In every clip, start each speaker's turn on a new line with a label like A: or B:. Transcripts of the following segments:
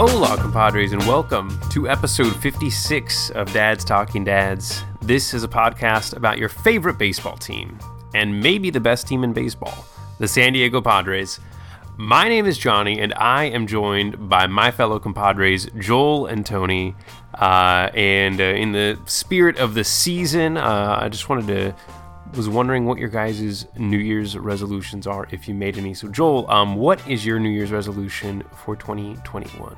A: Hola, compadres, and welcome to episode 56 of Dads Talking Dads. This is a podcast about your favorite baseball team, and maybe the best team in baseball, the San Diego Padres. My name is Johnny, and I am joined by my fellow compadres, Joel and Tony. And in the spirit of the season, I just was wondering what your guys' New Year's resolutions are, if you made any. So, Joel, what is your New Year's resolution for 2021?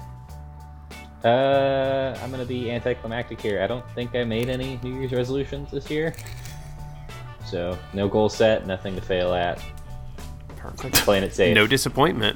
B: I'm going to be anticlimactic here. I don't think I made any New Year's resolutions this year. So, no goal set, nothing to fail at.
A: Perfect.
B: Playing it safe.
A: No disappointment.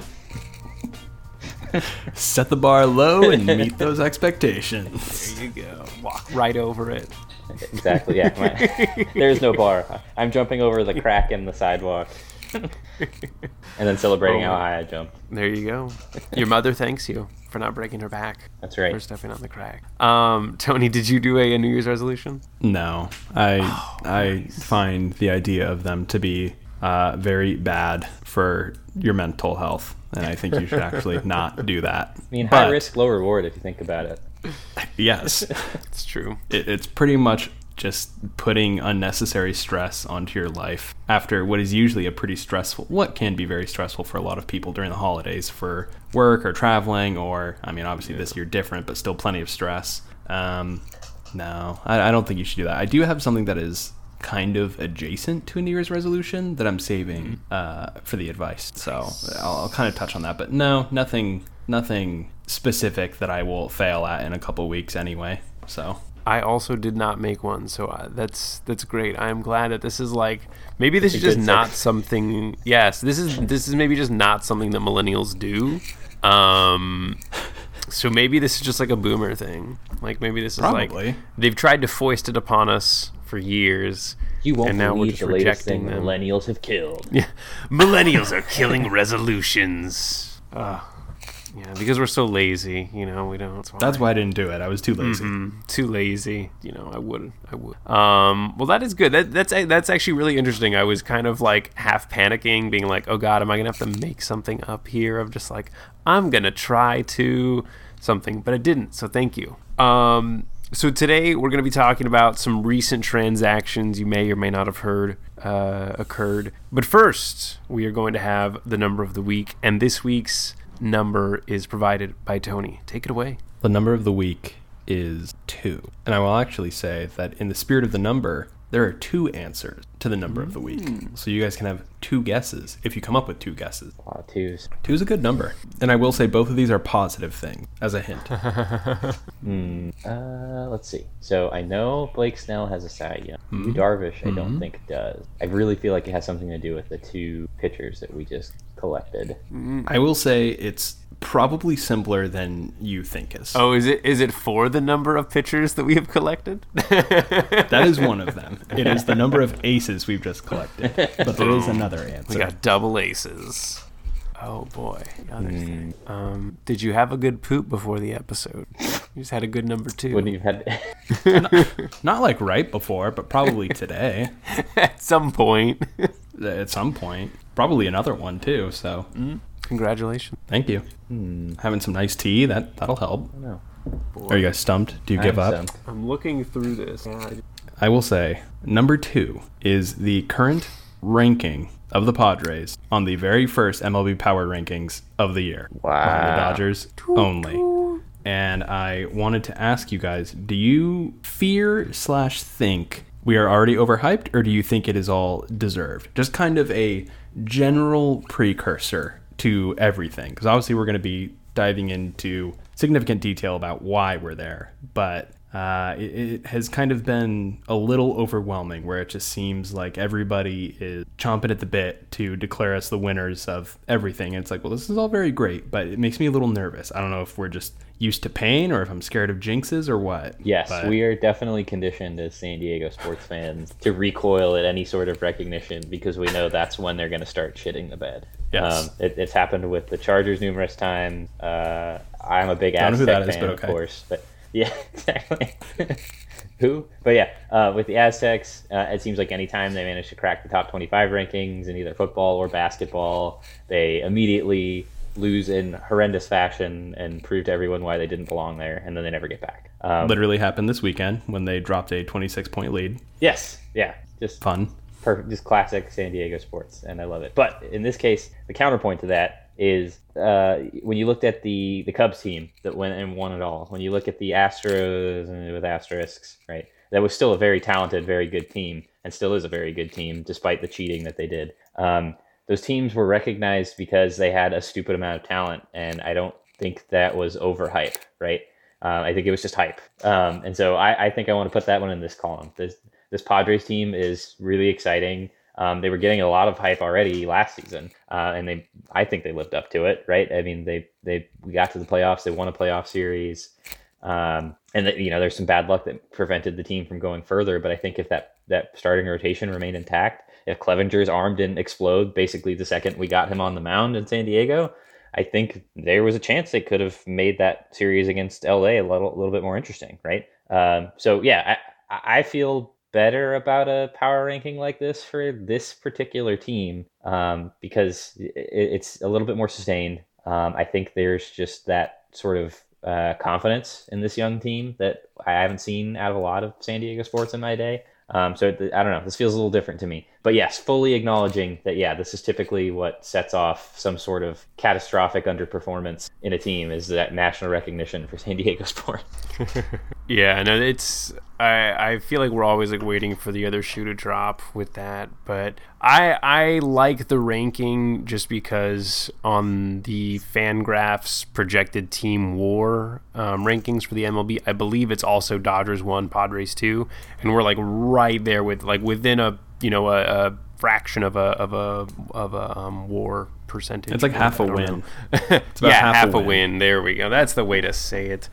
C: Set the bar low and meet those expectations.
A: There you go. Walk right over it.
B: Exactly, yeah. There's no bar. I'm jumping over the crack in the sidewalk. And then celebrating how high I jumped.
A: There you go. Your mother thanks you for not breaking her back.
B: That's right.
A: For stepping on the crack. Tony, did you do a New Year's resolution?
C: No, I find the idea of them to be very bad for your mental health, and I think you should actually not do that.
B: I mean, high risk, low reward if you think about it.
C: Yes.
A: It's true.
C: It's pretty much just putting unnecessary stress onto your life after what is usually what can be very stressful for a lot of people during the holidays for work or traveling, or, I mean, obviously this year different, but still plenty of stress. No, I don't think you should do that. I do have something that is kind of adjacent to a New Year's resolution that I'm saving for the advice. So I'll kind of touch on that, but no, nothing specific that I will fail at in a couple weeks anyway. So
A: I also did not make one, so that's great. I'm glad that this is maybe this is just not something. Yes, this is maybe just not something that millennials do. So maybe this is just like a boomer thing. Like maybe this is
C: probably
A: they've tried to foist it upon us for years.
B: You won't
A: and now
B: believe
A: we're just
B: the latest
A: rejecting
B: thing
A: them.
B: millennials have killed.
A: Yeah, millennials are killing resolutions. Yeah, because we're so lazy, we don't.
C: That's why I didn't do it. I was too lazy.
A: Too lazy. I would. Well, that is good. That's actually really interesting. I was kind of half panicking, being like, oh God, am I going to have to make something up here of just I'm going to try to something, but I didn't. So thank you. So today we're going to be talking about some recent transactions you may or may not have heard occurred. But first, we are going to have the number of the week, and this week's number is provided by Tony. Take it away.
C: The number of the week is 2. And I will actually say that in the spirit of the number, there are 2 answers to the number of the week. So you guys can have 2 guesses if you come up with 2 guesses.
B: A lot of 2s.
C: 2 is a good number. And I will say both of these are positive things, as a hint.
B: Let's see. So I know Blake Snell has a Cy Young. Yu Darvish, I don't think does. I really feel like it has something to do with the 2 pitchers that we just collected.
C: I will say it's probably simpler than you think is.
A: Oh, is it for the number of pitchers that we have collected?
C: That is one of them. It is the number of aces we've just collected. But there is another answer.
A: We got double aces. Oh boy. Did you have a good poop before the episode? You just had a good number 2.
B: Wouldn't you have had...
C: Not right before, but probably today.
A: At some point.
C: At some point. Probably another one too, so...
A: Congratulations.
C: Thank you. Having some nice tea, that'll help.
B: I know.
C: Are you guys stumped? Do you give up?
B: Stumped.
A: I'm looking through this.
C: I will say, number 2 is the current ranking of the Padres on the very first MLB Power Rankings of the year.
B: Wow.
C: Behind the Dodgers only. And I wanted to ask you guys, do you fear/think we are already overhyped, or do you think it is all deserved? Just kind of a general precursor to everything, because obviously we're going to be diving into significant detail about why we're there, but it has kind of been a little overwhelming, where it just seems like everybody is chomping at the bit to declare us the winners of everything. And it's like, well, this is all very great, but it makes me a little nervous. I don't know if we're just used to pain or if I'm scared of jinxes or what.
B: Yes,
C: but
B: we are definitely conditioned as San Diego sports fans to recoil at any sort of recognition, because we know that's when they're going to start shitting the bed.
C: Yes.
B: It's happened with the Chargers numerous times. I'm a big Aztec fan,
C: but
B: of course, but yeah, exactly. Who? But yeah, with the Aztecs, it seems like anytime they manage to crack the top 25 rankings in either football or basketball, they immediately lose in horrendous fashion and prove to everyone why they didn't belong there, and then they never get back.
C: Literally happened this weekend when they dropped a 26-point lead.
B: Yes, yeah, just
C: fun.
B: Perfect, just classic San Diego sports, and I love it. But in this case, the counterpoint to that is when you looked at the Cubs team that went and won it all, when you look at the Astros and with asterisks, right, that was still a very talented, very good team, and still is a very good team despite the cheating that they did. Those teams were recognized because they had a stupid amount of talent, and I don't think that was overhype, right? I think it was just hype. And so I think I want to put that one in this column. This Padres team is really exciting. They were getting a lot of hype already last season, and I think they lived up to it, right? I mean, we got to the playoffs. They won a playoff series, and there's some bad luck that prevented the team from going further. But I think if that starting rotation remained intact, if Clevenger's arm didn't explode basically the second we got him on the mound in San Diego, I think there was a chance they could have made that series against LA a little bit more interesting, right? So yeah, I feel better about a power ranking like this for this particular team because it's a little bit more sustained. I think there's just that sort of confidence in this young team that I haven't seen out of a lot of San Diego sports in my day. So I don't know. This feels a little different to me. But yes, fully acknowledging that, yeah, this is typically what sets off some sort of catastrophic underperformance in a team is that national recognition for San Diego sports.
A: Yeah, no, it's I feel like we're always like waiting for the other shoe to drop with that, but I like the ranking just because on the Fangraphs projected team WAR rankings for the MLB, I believe it's also Dodgers 1, Padres 2, and we're like right there with like within a fraction of a WAR percentage.
C: It's like half a win.
A: It's about half a win. There we go. That's the way to say it.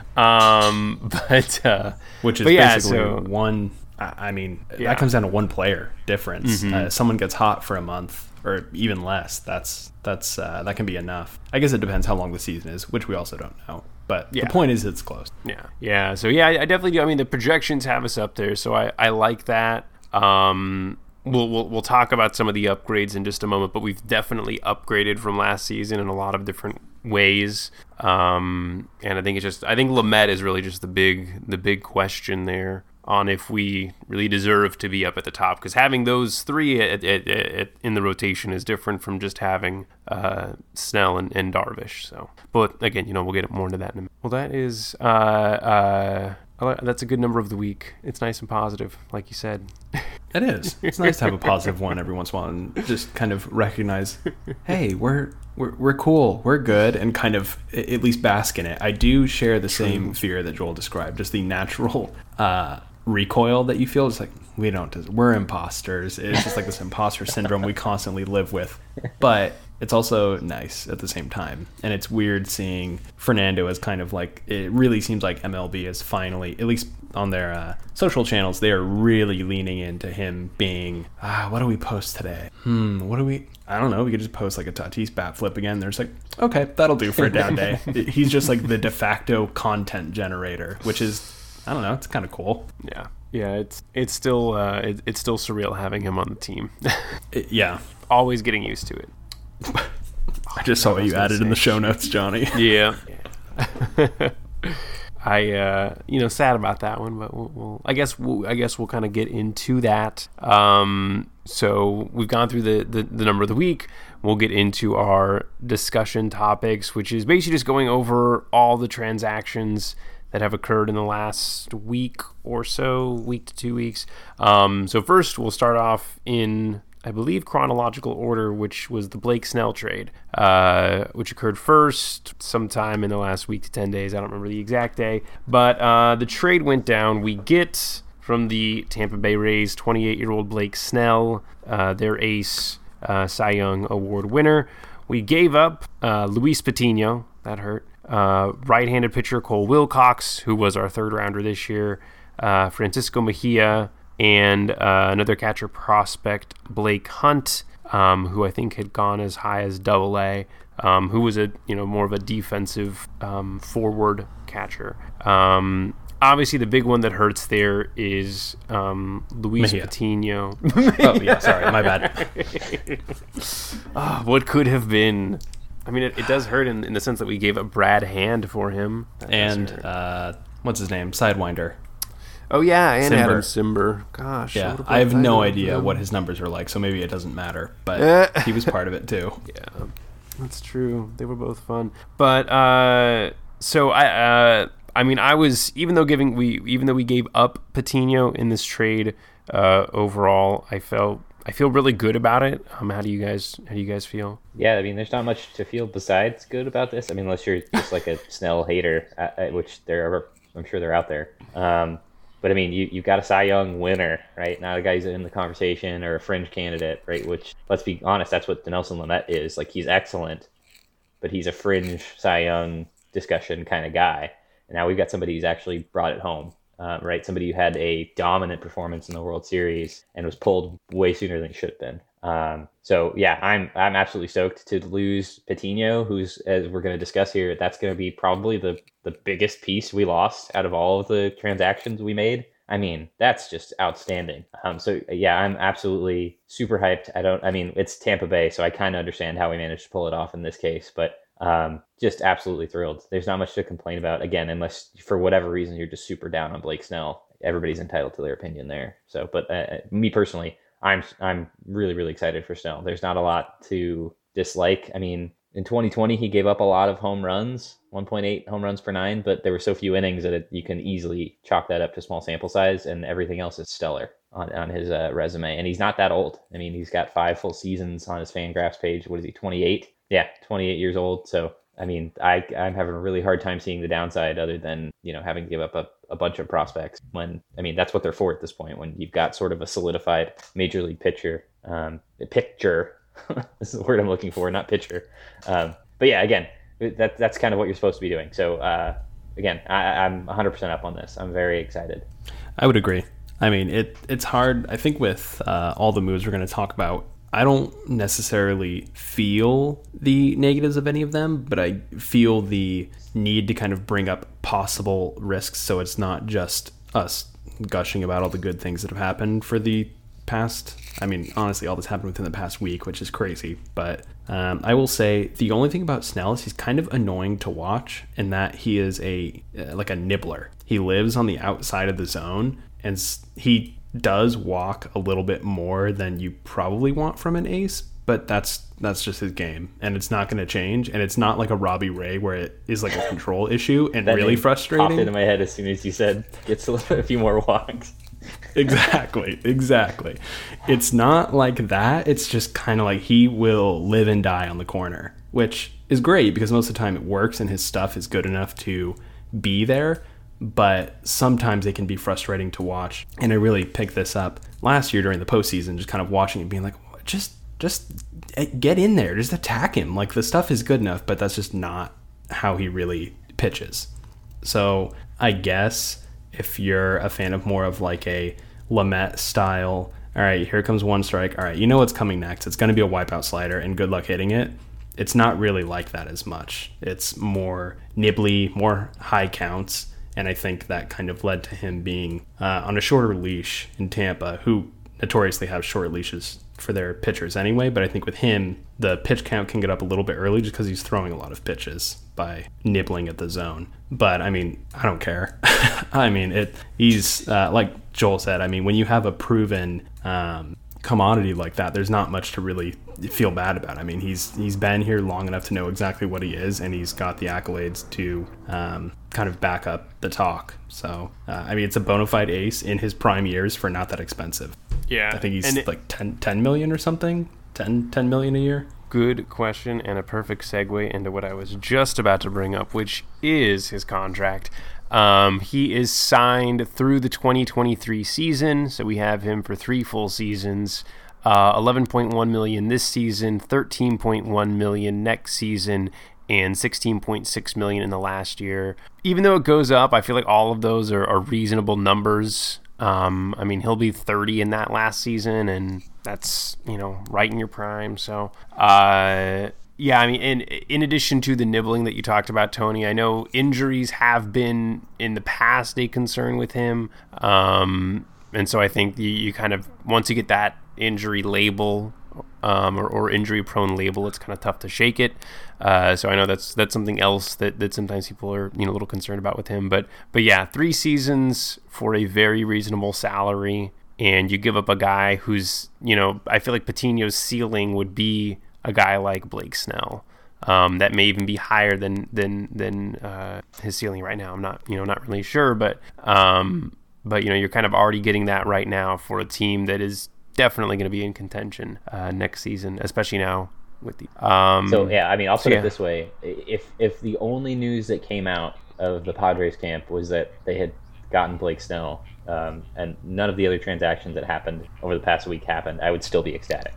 C: Which is basically one. I mean, that comes down to one player difference.
A: Mm-hmm.
C: Someone gets hot for a month or even less. That can be enough. I guess it depends how long the season is, which we also don't know. But the point is, it's close.
A: Yeah. So I definitely do. I mean, the projections have us up there, so I like that. We'll talk about some of the upgrades in just a moment, but we've definitely upgraded from last season in a lot of different ways. And I think Lamet is really just the big question there on if we really deserve to be up at the top, because having those three in the rotation is different from just having Snell and Darvish. So, but again, we'll get more into that in a minute. Well, that is that's a good number of the week. It's nice and positive, like you said.
C: It is. It's nice to have a positive one every once in a while and just kind of recognize, hey, we're cool, we're good, and kind of at least bask in it. I do share the same fear that Joel described, just the natural recoil that you feel. It's like, we're imposters. It's just like this imposter syndrome we constantly live with. But it's also nice at the same time. And it's weird seeing Fernando as kind of like, it really seems like MLB is finally, at least on their social channels, they are really leaning into him being, what do we post today? I don't know. We could just post like a Tatis bat flip again. There's like, okay, that'll do for a down day. He's just like the de facto content generator, which is, I don't know, it's kind of cool.
A: Yeah, it's still surreal having him on the team.
C: Yeah.
A: Always getting used to it.
C: I just saw what you added in the show notes, Johnny.
A: Yeah. I sad about that one, but I guess we'll kind of get into that. So we've gone through the number of the week. We'll get into our discussion topics, which is basically just going over all the transactions that have occurred in the last week or so, week to 2 weeks. So first, we'll start off in, I believe, chronological order, which was the Blake Snell trade, which occurred first sometime in the last week to 10 days. I don't remember the exact day. But the trade went down. We get from the Tampa Bay Rays 28-year-old Blake Snell, their ace, Cy Young Award winner. We gave up Luis Patino. That hurt. Right-handed pitcher Cole Wilcox, who was our third rounder this year, Francisco Mejia, and another catcher prospect, Blake Hunt, who I think had gone as high as AA, who was a more of a defensive forward catcher. Obviously, the big one that hurts there is Luis Patino.
C: Oh yeah, sorry, my bad.
A: What could have been? I mean, it does hurt in the sense that we gave up Brad Hand for him.
C: And what's his name? Sidewinder.
A: Oh, yeah, and
C: Simber.
A: Adam Simber. Gosh.
C: Yeah, I have no idea what his numbers are like, so maybe it doesn't matter. But he was part of it, too.
A: Yeah, that's true. They were both fun. But, so I mean, I was, even though we gave up Patino in this trade, overall, I feel really good about it. How do you guys feel?
B: Yeah, I mean, there's not much to feel besides good about this. I mean, unless you're just like a Snell hater, which I'm sure they're out there. But I mean, you've got a Cy Young winner, right? Not a guy who's in the conversation or a fringe candidate, right? Which, let's be honest, that's what Dinelson Lamet is. Like, he's excellent, but he's a fringe Cy Young discussion kind of guy. And now we've got somebody who's actually brought it home, right? Somebody who had a dominant performance in the World Series and was pulled way sooner than he should have been. So yeah, I'm absolutely stoked to lose Patino, who's, as we're going to discuss here, that's going to be probably the biggest piece we lost out of all of the transactions we made. I mean, that's just outstanding. So yeah, I'm absolutely super hyped. It's Tampa Bay, so I kind of understand how we managed to pull it off in this case, but just absolutely thrilled. There's not much to complain about, again, unless for whatever reason you're just super down on Blake Snell. Everybody's entitled to their opinion there. So, but me personally, I'm really, really excited for Snell. There's not a lot to dislike. I mean, in 2020, he gave up a lot of home runs, 1.8 home runs per 9, but there were so few innings that you can easily chalk that up to small sample size, and everything else is stellar on his resume. And he's not that old. I mean, he's got 5 full seasons on his Fangraphs page. What is he, 28? Yeah, 28 years old. So, I mean, I'm having a really hard time seeing the downside other than, having to give up a bunch of prospects when, I mean, that's what they're for at this point, when you've got sort of a solidified major league pitcher. This is the word I'm looking for, not pitcher. But yeah, again, that's kind of what you're supposed to be doing. So, again, I'm 100% up on this. I'm very excited.
C: I would agree. I mean, it's hard. I think with all the moves we're going to talk about, I don't necessarily feel the negatives of any of them, but I feel the need to kind of bring up possible risks so it's not just us gushing about all the good things that have happened for the past. I mean, honestly, all this happened within the past week, which is crazy. But I will say the only thing about Snell is he's kind of annoying to watch in that he is like a nibbler. He lives on the outside of the zone, and he does walk a little bit more than you probably want from an ace, but that's just his game, and it's not going to change. And it's not like a Robbie Ray where it is like a control issue and
B: that
C: really frustrating.
B: Popped into my head as soon as you said gets a few more walks.
C: Exactly. It's not like that. It's just kind of like he will live and die on the corner, which is great because most of the time it works and his stuff is good enough to be there. But sometimes it can be frustrating to watch. And I really picked this up last year during the postseason, just kind of watching it being like, just get in there, just attack him. Like, the stuff is good enough, but that's just not how he really pitches. So I guess if you're a fan of more of like a Lamet style, all right, here comes one strike. All right, you know what's coming next. It's going to be a wipeout slider and good luck hitting it. It's not really like that as much. It's more nibbly, more high counts. And I think that kind of led to him being on a shorter leash in Tampa, who notoriously have short leashes for their pitchers anyway. But I think with him, the pitch count can get up a little bit early just because he's throwing a lot of pitches by nibbling at the zone. But, I mean, I don't care. I mean, he's like Joel said, I mean, when you have a proven commodity like that, there's not much to really feel bad about. I mean, he's been here long enough to know exactly what he is, and he's got the accolades to kind of back up the talk. So, I mean, it's a bona fide ace in his prime years for not that expensive.
A: Yeah.
C: I think he's like 10 million or something, 10 million a year.
A: Good question, and a perfect segue into what I was just about to bring up, which is his contract. He is signed through the 2023 season, so we have him for 3 full seasons. 11.1 million this season, 13.1 million next season, and 16.6 million in the last year. Even though it goes up, I feel like all of those are reasonable numbers. I mean, he'll be 30 in that last season, and that's, right in your prime. So, yeah, I mean, in addition to the nibbling that you talked about, Tony, I know injuries have been in the past a concern with him. And so I think you kind of, once you get that injury label or injury-prone label, it's kind of tough to shake it. So I know that's something else that sometimes people are a little concerned about with him. But yeah, 3 seasons for a very reasonable salary, and you give up a guy who's I feel like Patino's ceiling would be a guy like Blake Snell. That may even be higher than his ceiling right now. I'm not really sure, but you're kind of already getting that right now for a team that is definitely going to be in contention next season, especially now with the.
B: So yeah, I mean, I'll put it this way: if the only news that came out of the Padres camp was that they had gotten Blake Snell, and none of the other transactions that happened over the past week happened, I would still be ecstatic.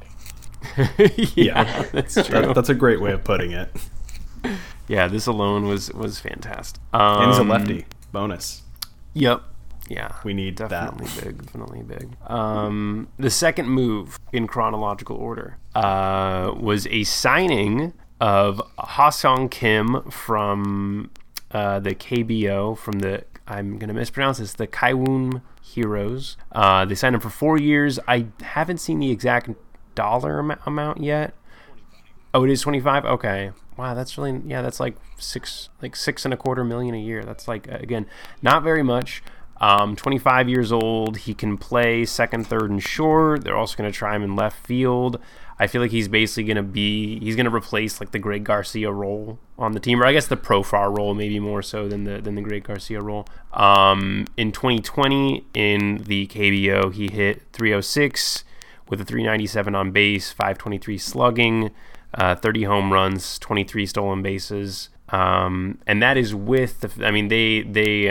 C: Yeah, that's true. That's a great way of putting it.
A: Yeah, this alone was fantastic.
C: And he's a lefty. Bonus.
A: Yep. Yeah,
C: we need
A: definitely that. Definitely big. The second move in chronological order was a signing of Ha-Seong Kim from the KBO, from the, I'm going to mispronounce this, the Kaiwoom Heroes. They signed him for 4 years. I haven't seen the exact dollar amount yet. Oh, it is 25. Okay. Wow, that's really, that's like $6.25 million a year. That's like, again, not very much. 25 years old. He can play second, third, and short. They're also going to try him in left field. I feel like he's basically going to he's going to replace like the Greg Garcia role on the team, or I guess the Profar role maybe more so than the Greg Garcia role. In 2020 in the KBO, he hit 306 with a 397 on base, 523 slugging, 30 home runs, 23 stolen bases. And that is with they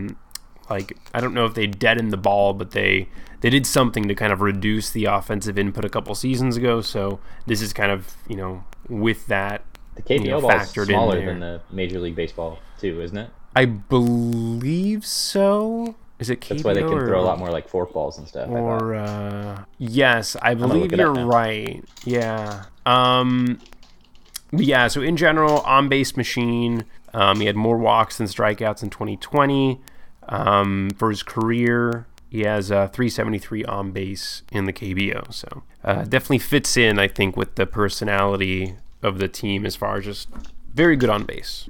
A: I don't know if they deadened the ball, but they did something to kind of reduce the offensive input a couple seasons ago. So this is kind of, with that,
B: the KBO ball is smaller than the Major League Baseball too, isn't it?
A: I believe so. Is it KBO? That's why
B: they can throw a lot more like forkballs and stuff.
A: Yes, I believe you're right. Yeah. Yeah, so in general, on-base machine. He had more walks than strikeouts in 2020. For his career, he has 373 on base in the KBO. So definitely fits in, I think, with the personality of the team as far as just very good on base.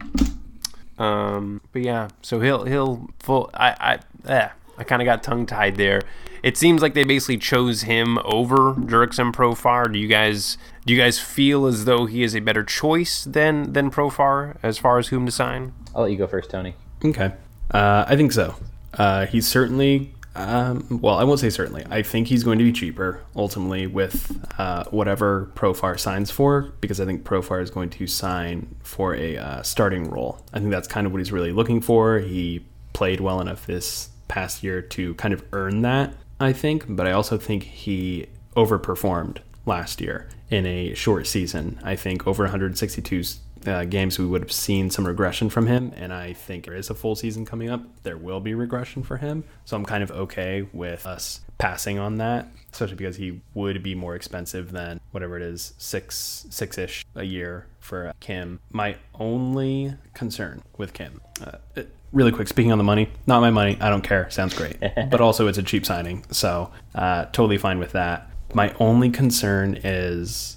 A: But yeah, so he'll full. I kind of got tongue tied there. It seems like they basically chose him over Jurickson Profar. Do you guys feel as though he is a better choice than Profar as far as whom to sign?
B: I'll let you go first, Tony.
C: Okay. I think so. He's certainly, well, I won't say certainly. I think he's going to be cheaper ultimately with whatever Profar signs for, because I think Profar is going to sign for a starting role. I think that's kind of what he's really looking for. He played well enough this past year to kind of earn that, I think, but I also think he overperformed last year in a short season. I think over 162 games we would have seen some regression from him, and I think there is a full season coming up. There will be regression for him, so I'm kind of okay with us passing on that, especially because he would be more expensive than whatever it is, six-ish a year for Kim. My only concern with Kim, really quick, speaking on the money, not my money, I don't care, sounds great, but also it's a cheap signing, so totally fine with that. My only concern is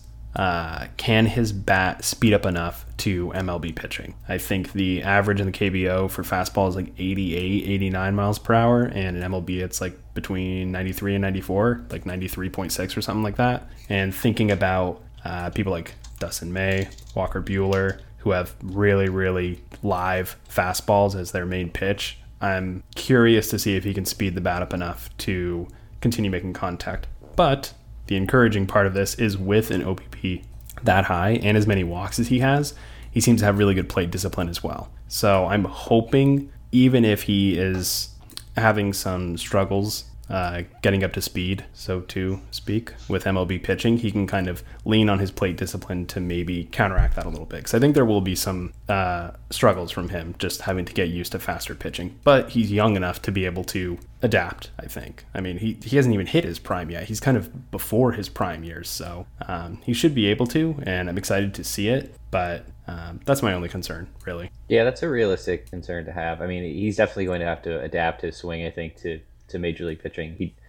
C: can his bat speed up enough to MLB pitching? I think the average in the KBO for fastball is like 88, 89 miles per hour, and in MLB it's like between 93 and 94, like 93.6 or something like that. And thinking about people like Dustin May, Walker Buehler, who have really, really live fastballs as their main pitch, I'm curious to see if he can speed the bat up enough to continue making contact. But the encouraging part of this is with an OPP that high and as many walks as he has, he seems to have really good plate discipline as well. So I'm hoping, even if he is having some struggles getting up to speed, so to speak, with MLB pitching, he can kind of lean on his plate discipline to maybe counteract that a little bit. Because I think there will be some struggles from him just having to get used to faster pitching. But he's young enough to be able to adapt, I think. I mean, he hasn't even hit his prime yet. He's kind of before his prime years, so he should be able to, and I'm excited to see it. But that's my only concern, really.
B: Yeah, that's a realistic concern to have. I mean, he's definitely going to have to adapt his swing, I think, to Major League pitching.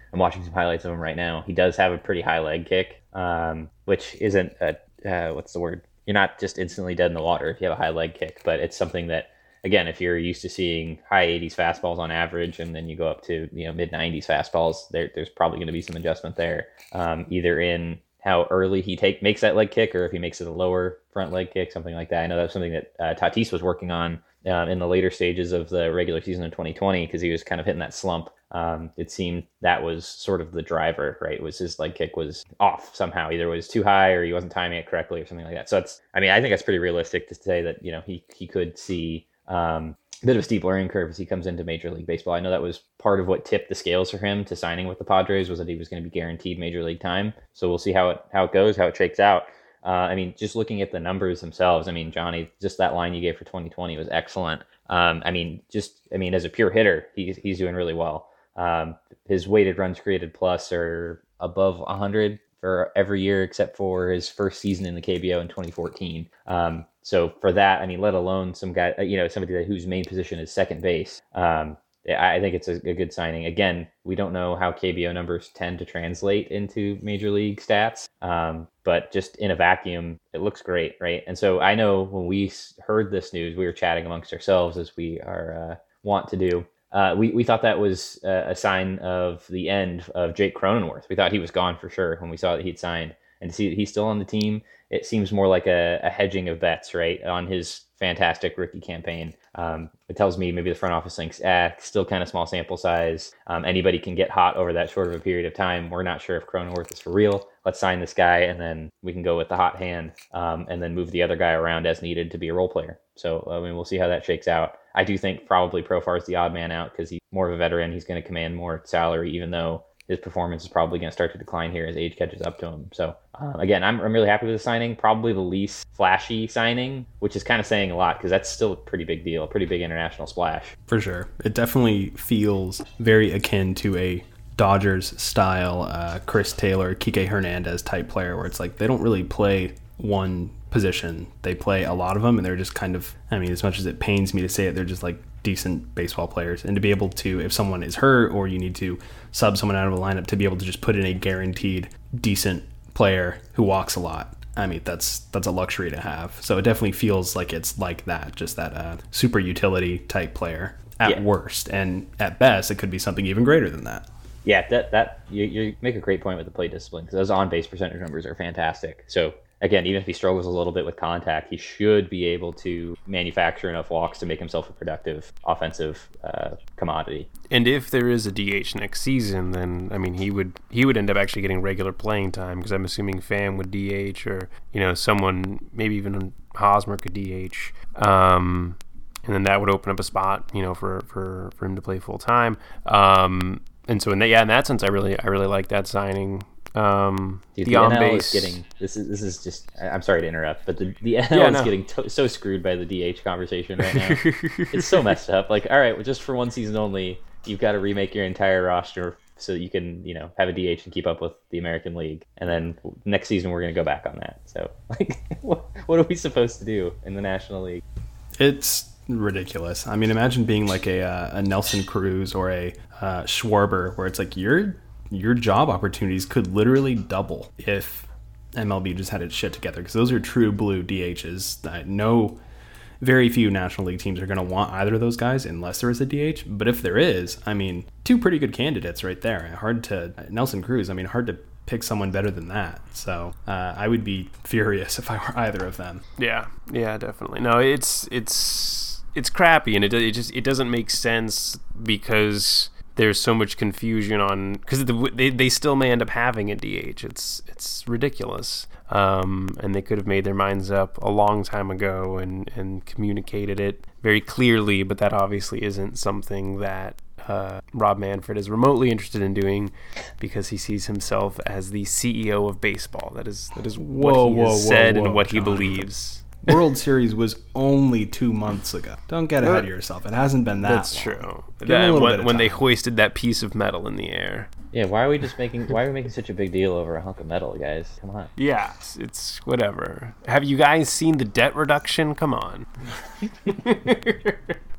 B: I'm watching some highlights of him right now. He does have a pretty high leg kick, which isn't what's the word? You're not just instantly dead in the water if you have a high leg kick, but it's something that, again, if you're used to seeing high 80s fastballs on average, and then you go up to mid 90s fastballs, there's probably going to be some adjustment there, either in how early he makes that leg kick, or if he makes it a lower front leg kick, something like that. I know that's something that Tatis was working on in the later stages of the regular season of 2020, because he was kind of hitting that slump. It seemed that was sort of the driver, right? Was his leg kick was off somehow. Either it was too high or he wasn't timing it correctly or something like that. So I think that's pretty realistic to say that, he could see a bit of a steep learning curve as he comes into Major League Baseball. I know that was part of what tipped the scales for him to signing with the Padres, was that he was going to be guaranteed Major League time. So we'll see how it goes, how it shakes out. Just looking at the numbers themselves, Johnny, just that line you gave for 2020 was excellent. As a pure hitter, he's doing really well. His weighted runs created plus are above 100 for every year except for his first season in the KBO in 2014. So for that, let alone some guy, somebody whose main position is second base. I think it's a good signing. Again, we don't know how KBO numbers tend to translate into major league stats, but just in a vacuum, it looks great, right? And so I know when we heard this news, we were chatting amongst ourselves, as we are wont to do. We thought that was a sign of the end of Jake Cronenworth. We thought he was gone for sure when we saw that he'd signed. And to see that he's still on the team, it seems more like a hedging of bets, right, on his fantastic rookie campaign. It tells me maybe the front office thinks, still kind of small sample size. Anybody can get hot over that short of a period of time. We're not sure if Cronenworth is for real. Let's sign this guy, and then we can go with the hot hand, and then move the other guy around as needed to be a role player. So, we'll see how that shakes out. I do think probably Profar is the odd man out because he's more of a veteran. He's going to command more salary, even though his performance is probably going to start to decline here as age catches up to him. So, again, I'm really happy with the signing. Probably the least flashy signing, which is kind of saying a lot because that's still a pretty big deal, a pretty big international splash.
C: For sure. It definitely feels very akin to a Dodgers style Chris Taylor, Kike Hernandez type player, where it's like they don't really play one position. They play a lot of them, and they're just kind of, as much as it pains me to say it, they're just like decent baseball players. And to be able to, if someone is hurt or you need to sub someone out of a lineup, to be able to just put in a guaranteed decent player who walks a lot, that's a luxury to have. So it definitely feels like it's like that, just that super utility type player at worst, and at best it could be something even greater than that.
B: Yeah, that you make a great point with the plate discipline, because those on-base percentage numbers are fantastic. So again, even if he struggles a little bit with contact, he should be able to manufacture enough walks to make himself a productive offensive commodity.
A: And if there is a DH next season, then he would end up actually getting regular playing time, because I'm assuming Pham would DH, or someone, maybe even Hosmer could DH, and then that would open up a spot for him to play full time. And so in that sense, I really like that signing.
B: Dude, the NL is getting this is just, I'm sorry to interrupt, but the NL is getting so screwed by the DH conversation right now. It's so messed up. Like, all right, well, just for one season only, you've got to remake your entire roster so that you can have a DH and keep up with the American League, and then next season we're going to go back on that. So like, what are we supposed to do in the National League?
C: It's ridiculous. Imagine being like a Nelson Cruz or a Schwarber, where it's like your job opportunities could literally double if MLB just had its shit together, because those are true blue DHs. Very few National League teams are going to want either of those guys unless there is a DH. But if there is, two pretty good candidates right there. Nelson Cruz, hard to pick someone better than that. So I would be furious if I were either of them. Yeah,
A: definitely. No, it's crappy, and it doesn't make sense, because there's so much confusion on, because they still may end up having a DH. It's ridiculous. And they could have made their minds up a long time ago and communicated it very clearly, but that obviously isn't something that Rob Manfred is remotely interested in doing, because he sees himself as the CEO of baseball. That is what he has said and what he believes.
C: World Series was only 2 months ago. Don't get ahead of yourself. It hasn't been that
A: That's
C: long.
A: True. When they hoisted that piece of metal in the air.
B: Yeah, why are we making such a big deal over a hunk of metal, guys? Come on.
A: Yeah, it's whatever. Have you guys seen the debt reduction? Come on.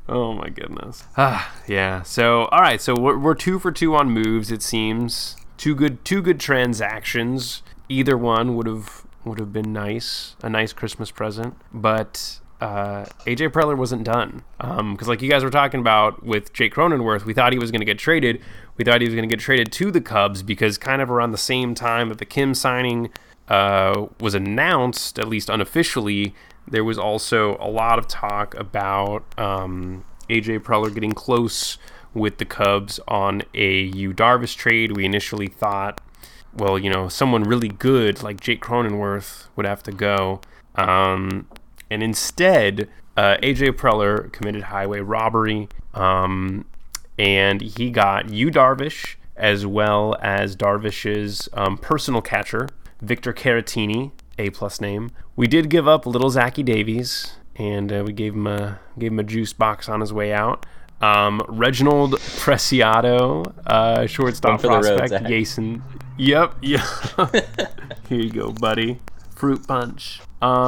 A: Oh my goodness. Yeah. So all right. So we're 2 for 2 on moves. It seems two good transactions. Either one would have been nice, a nice Christmas present. But AJ Preller wasn't done. Because like you guys were talking about with Jake Cronenworth, we thought he was going to get traded. We thought he was going to get traded to the Cubs because kind of around the same time that the Kim signing was announced, at least unofficially, there was also a lot of talk about AJ Preller getting close with the Cubs on a Yu Darvish trade. We initially thought, well, someone really good like Jake Cronenworth would have to go. And instead, AJ Preller committed highway robbery, and he got Yu Darvish as well as Darvish's personal catcher, Victor Caratini, A+ name. We did give up little Zachy Davies, and we gave him a juice box on his way out. Reginald Preciado, shortstop prospect, Jason. Yep. Here you go, buddy. Fruit punch.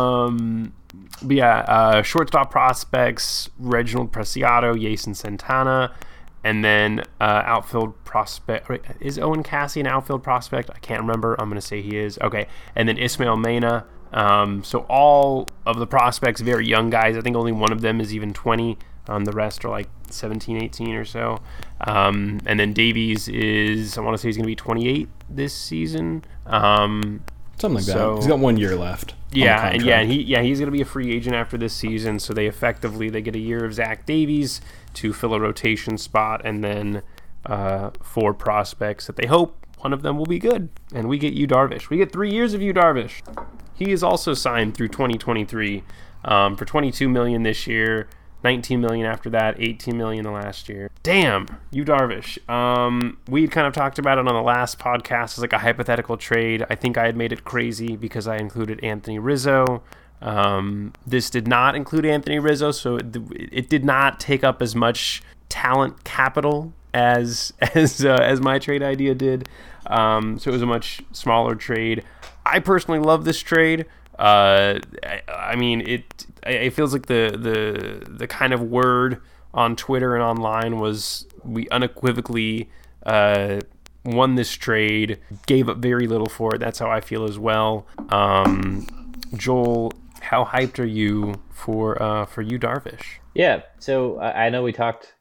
A: But yeah, shortstop prospects, Reginald Preciado, Jason Santana, and then outfield prospect. Is Owen Cassie an outfield prospect? I can't remember. I'm going to say he is. Okay. And then Ismael Mena. So all of the prospects, very young guys. I think only one of them is even 20. The rest are like 17, 18 or so. And then Davies is, I want to say he's going to be 28 this season.
C: Something like that. He's got 1 year left.
A: Yeah, and he's going to be a free agent after this season. So they get a year of Zach Davies to fill a rotation spot, and then 4 prospects that they hope one of them will be good. And we get Yu Darvish. We get 3 years of Yu Darvish. He is also signed through 2023 for $22 million this year, $19 million after that, $18 million the last year. Damn, Yu Darvish. We had kind of talked about it on the last podcast as like a hypothetical trade. I think I had made it crazy because I included Anthony Rizzo. This did not include Anthony Rizzo, so it did not take up as much talent capital as my trade idea did. So it was a much smaller trade. I personally love this trade. I mean, it feels like the kind of word on Twitter and online was we unequivocally won this trade, gave up very little for it. That's how I feel as well. Joel, how hyped are you for Yu Darvish?
B: Yeah, so I know we talked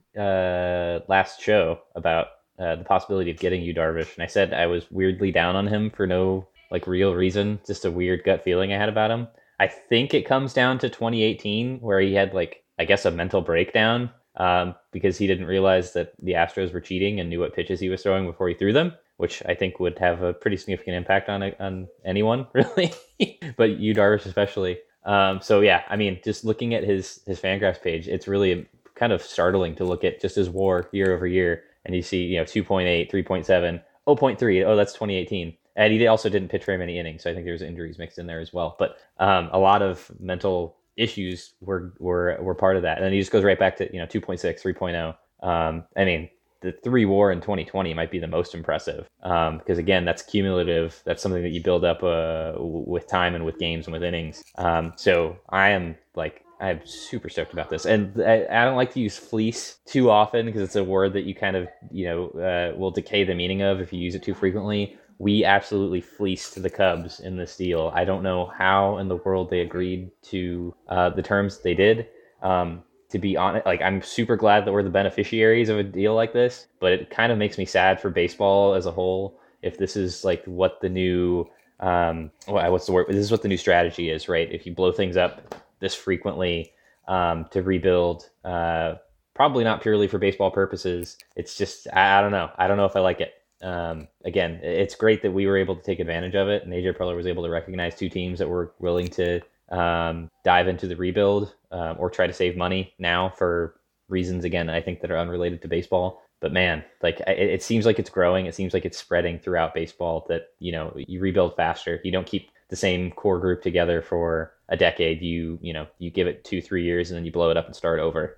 B: last show about the possibility of getting Yu Darvish, and I said I was weirdly down on him for no real reason, just a weird gut feeling I had about him. I think it comes down to 2018 where he had I guess a mental breakdown because he didn't realize that the Astros were cheating and knew what pitches he was throwing before he threw them, which I think would have a pretty significant impact on anyone really, but Yu Darvish especially. So yeah, I mean, just looking at his Fangraphs page, it's really kind of startling to look at just his WAR year over year, and you see 2.8, 3.7, 0.3. Oh, that's 2018. And he also didn't pitch very many innings, so I think there's injuries mixed in there as well. But a lot of mental issues were part of that. And then he just goes right back to 2.6, 3.0. I mean, the 3 WAR in 2020 might be the most impressive because again, that's cumulative. That's something that you build up with time and with games and with innings. So I'm super stoked about this, and I don't like to use fleece too often because it's a word that you kind of will decay the meaning of if you use it too frequently. We absolutely fleeced the Cubs in this deal. I don't know how in the world they agreed to the terms they did. To be honest, I'm super glad that we're the beneficiaries of a deal like this, but it kind of makes me sad for baseball as a whole if this is what the new what's the word? This is what the new strategy is, right? If you blow things up this frequently to rebuild, probably not purely for baseball purposes. It's just I don't know. I don't know if I like it. Again, it's great that we were able to take advantage of it, and AJ Preller was able to recognize 2 teams that were willing to dive into the rebuild or try to save money now for reasons, again, I think that are unrelated to baseball. But man, it seems like it's growing. It seems like it's spreading throughout baseball that, you rebuild faster. You don't keep the same core group together for a decade. You give it 2-3 years and then you blow it up and start over.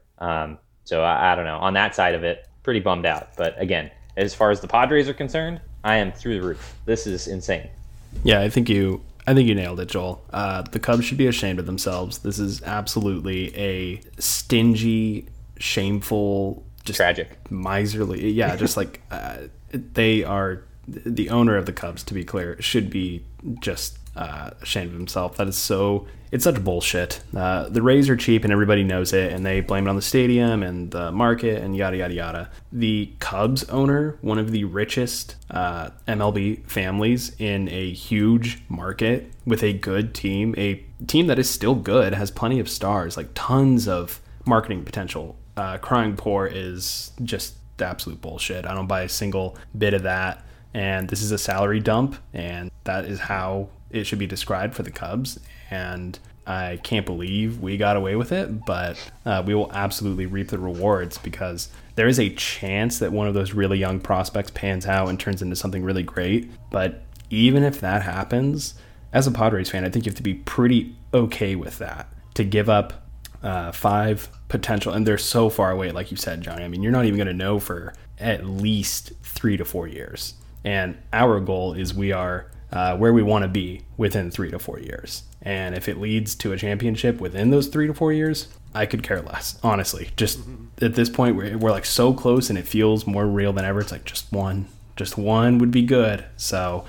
B: So I don't know. On that side of it, pretty bummed out. But again, as far as the Padres are concerned, I am through the roof. This is insane.
C: Yeah, I think you nailed it, Joel. The Cubs should be ashamed of themselves. This is absolutely a stingy shameful, just
B: tragic,
C: miserly. Yeah, just like they are. The owner of the Cubs, to be clear, should be just ashamed of himself. It's such bullshit. The Rays are cheap and everybody knows it, and they blame it on the stadium and the market and yada yada yada. The Cubs owner, one of the richest MLB families in a huge market with a good team, a team that is still good, has plenty of stars, like tons of marketing potential. Crying poor is just absolute bullshit. I don't buy a single bit of that. And this is a salary dump, and that is how it should be described for the Cubs. And I can't believe we got away with it, but we will absolutely reap the rewards, because there is a chance that one of those really young prospects pans out and turns into something really great. But even if that happens, as a Padres fan, I think you have to be pretty okay with that, to give up 5 potential, and they're so far away, like you said, Johnny. I mean, you're not even going to know for at least 3 to 4 years. And our goal is we are where we want to be within 3 to 4 years. And if it leads to a championship within those 3 to 4 years, I could care less, honestly. Just at this point, we're like so close, and it feels more real than ever. It's like just one would be good. So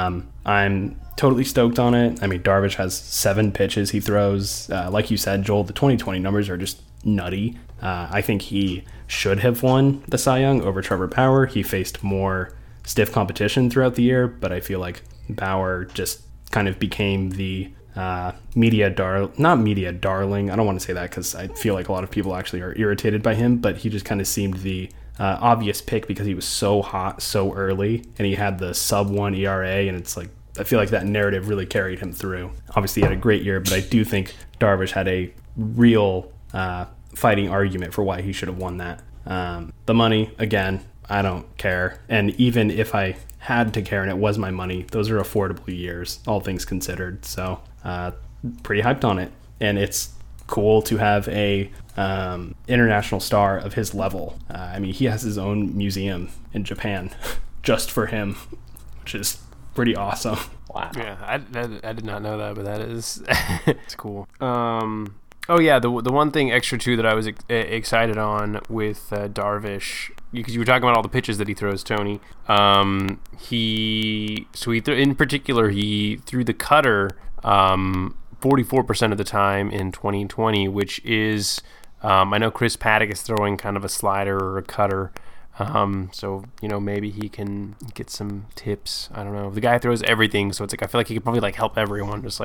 C: I'm totally stoked on it. I mean, Darvish has 7 pitches he throws. Like you said, Joel, the 2020 numbers are just nutty. I think he should have won the Cy Young over Trevor Bauer. He faced more stiff competition throughout the year, but I feel like Bauer just kind of became the not media darling. I don't want to say that, because I feel like a lot of people actually are irritated by him, but he just kind of seemed the obvious pick because he was so hot so early, and he had the sub-1 ERA, and it's like, I feel like that narrative really carried him through. Obviously he had a great year, but I do think Darvish had a real fighting argument for why he should have won that. The money, again, I don't care. And even if I had to care and it was my money, those are affordable years, all things considered. So pretty hyped on it. And it's cool to have a international star of his level. I mean, he has his own museum in Japan just for him, which is pretty awesome.
B: Wow.
A: Yeah, I did not know that, but that is it's cool. Oh yeah, the one thing extra too that I was excited on with Darvish, because you were talking about all the pitches that he throws, Tony. He threw the cutter 44% of the time in 2020, which is I know Chris Paddock is throwing kind of a slider or a cutter. So, maybe he can get some tips. I don't know. The guy throws everything, so it's like I feel like he could probably help everyone. Just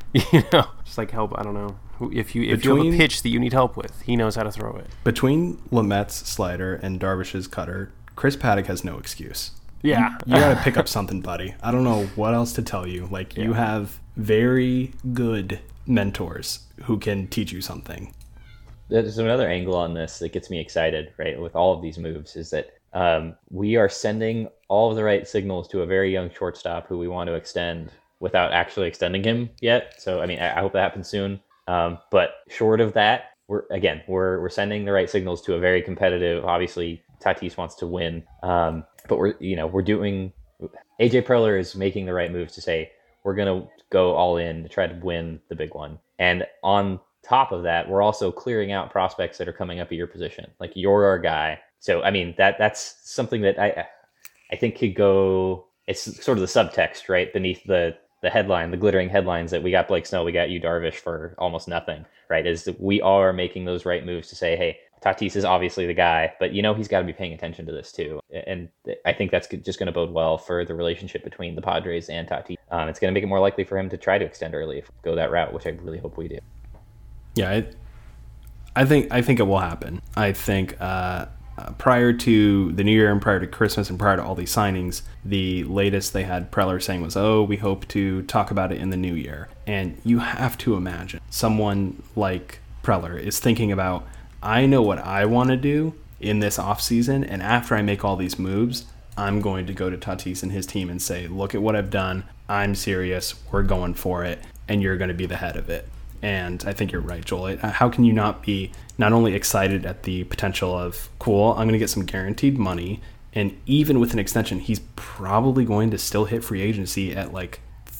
A: help. I don't know. If you have a pitch that you need help with, he knows how to throw it.
C: Between Lamette's slider and Darvish's cutter, Chris Paddock has no excuse.
A: Yeah,
C: you got to pick up something, buddy. I don't know what else to tell you. You have very good mentors who can teach you something.
B: There's another angle on this that gets me excited, right, with all of these moves, is that we are sending all of the right signals to a very young shortstop who we want to extend without actually extending him yet. So, I mean, I hope that happens soon. But short of that, we're sending the right signals to a very competitive, obviously Tatis wants to win. But we're doing, AJ Preller is making the right moves to say, we're going to go all in to try to win the big one. And on top of that, we're also clearing out prospects that are coming up at your position. Like, you're our guy. So, I mean, that's something that I think could go, it's sort of the subtext, right, beneath the headline, the glittering headlines that we got Blake Snell, we got you Darvish for almost nothing, right, is that we are making those right moves to say, hey, Tatis is obviously the guy, but he's got to be paying attention to this too. And I think that's just going to bode well for the relationship between the Padres and Tatis. It's going to make it more likely for him to try to extend early if we go that route, which I really hope we do.
C: Yeah, I think it will happen. I think prior to the New Year and prior to Christmas and prior to all these signings, the latest they had Preller saying was, we hope to talk about it in the new year. And you have to imagine someone like Preller is thinking about, I know what I want to do in this offseason, and after I make all these moves, I'm going to go to Tatis and his team and say, look at what I've done. I'm serious. We're going for it, and you're going to be the head of it. And I think you're right, Joel. How can you not be not only excited at the potential of, cool, I'm going to get some guaranteed money, and even with an extension, he's probably going to still hit free agency at like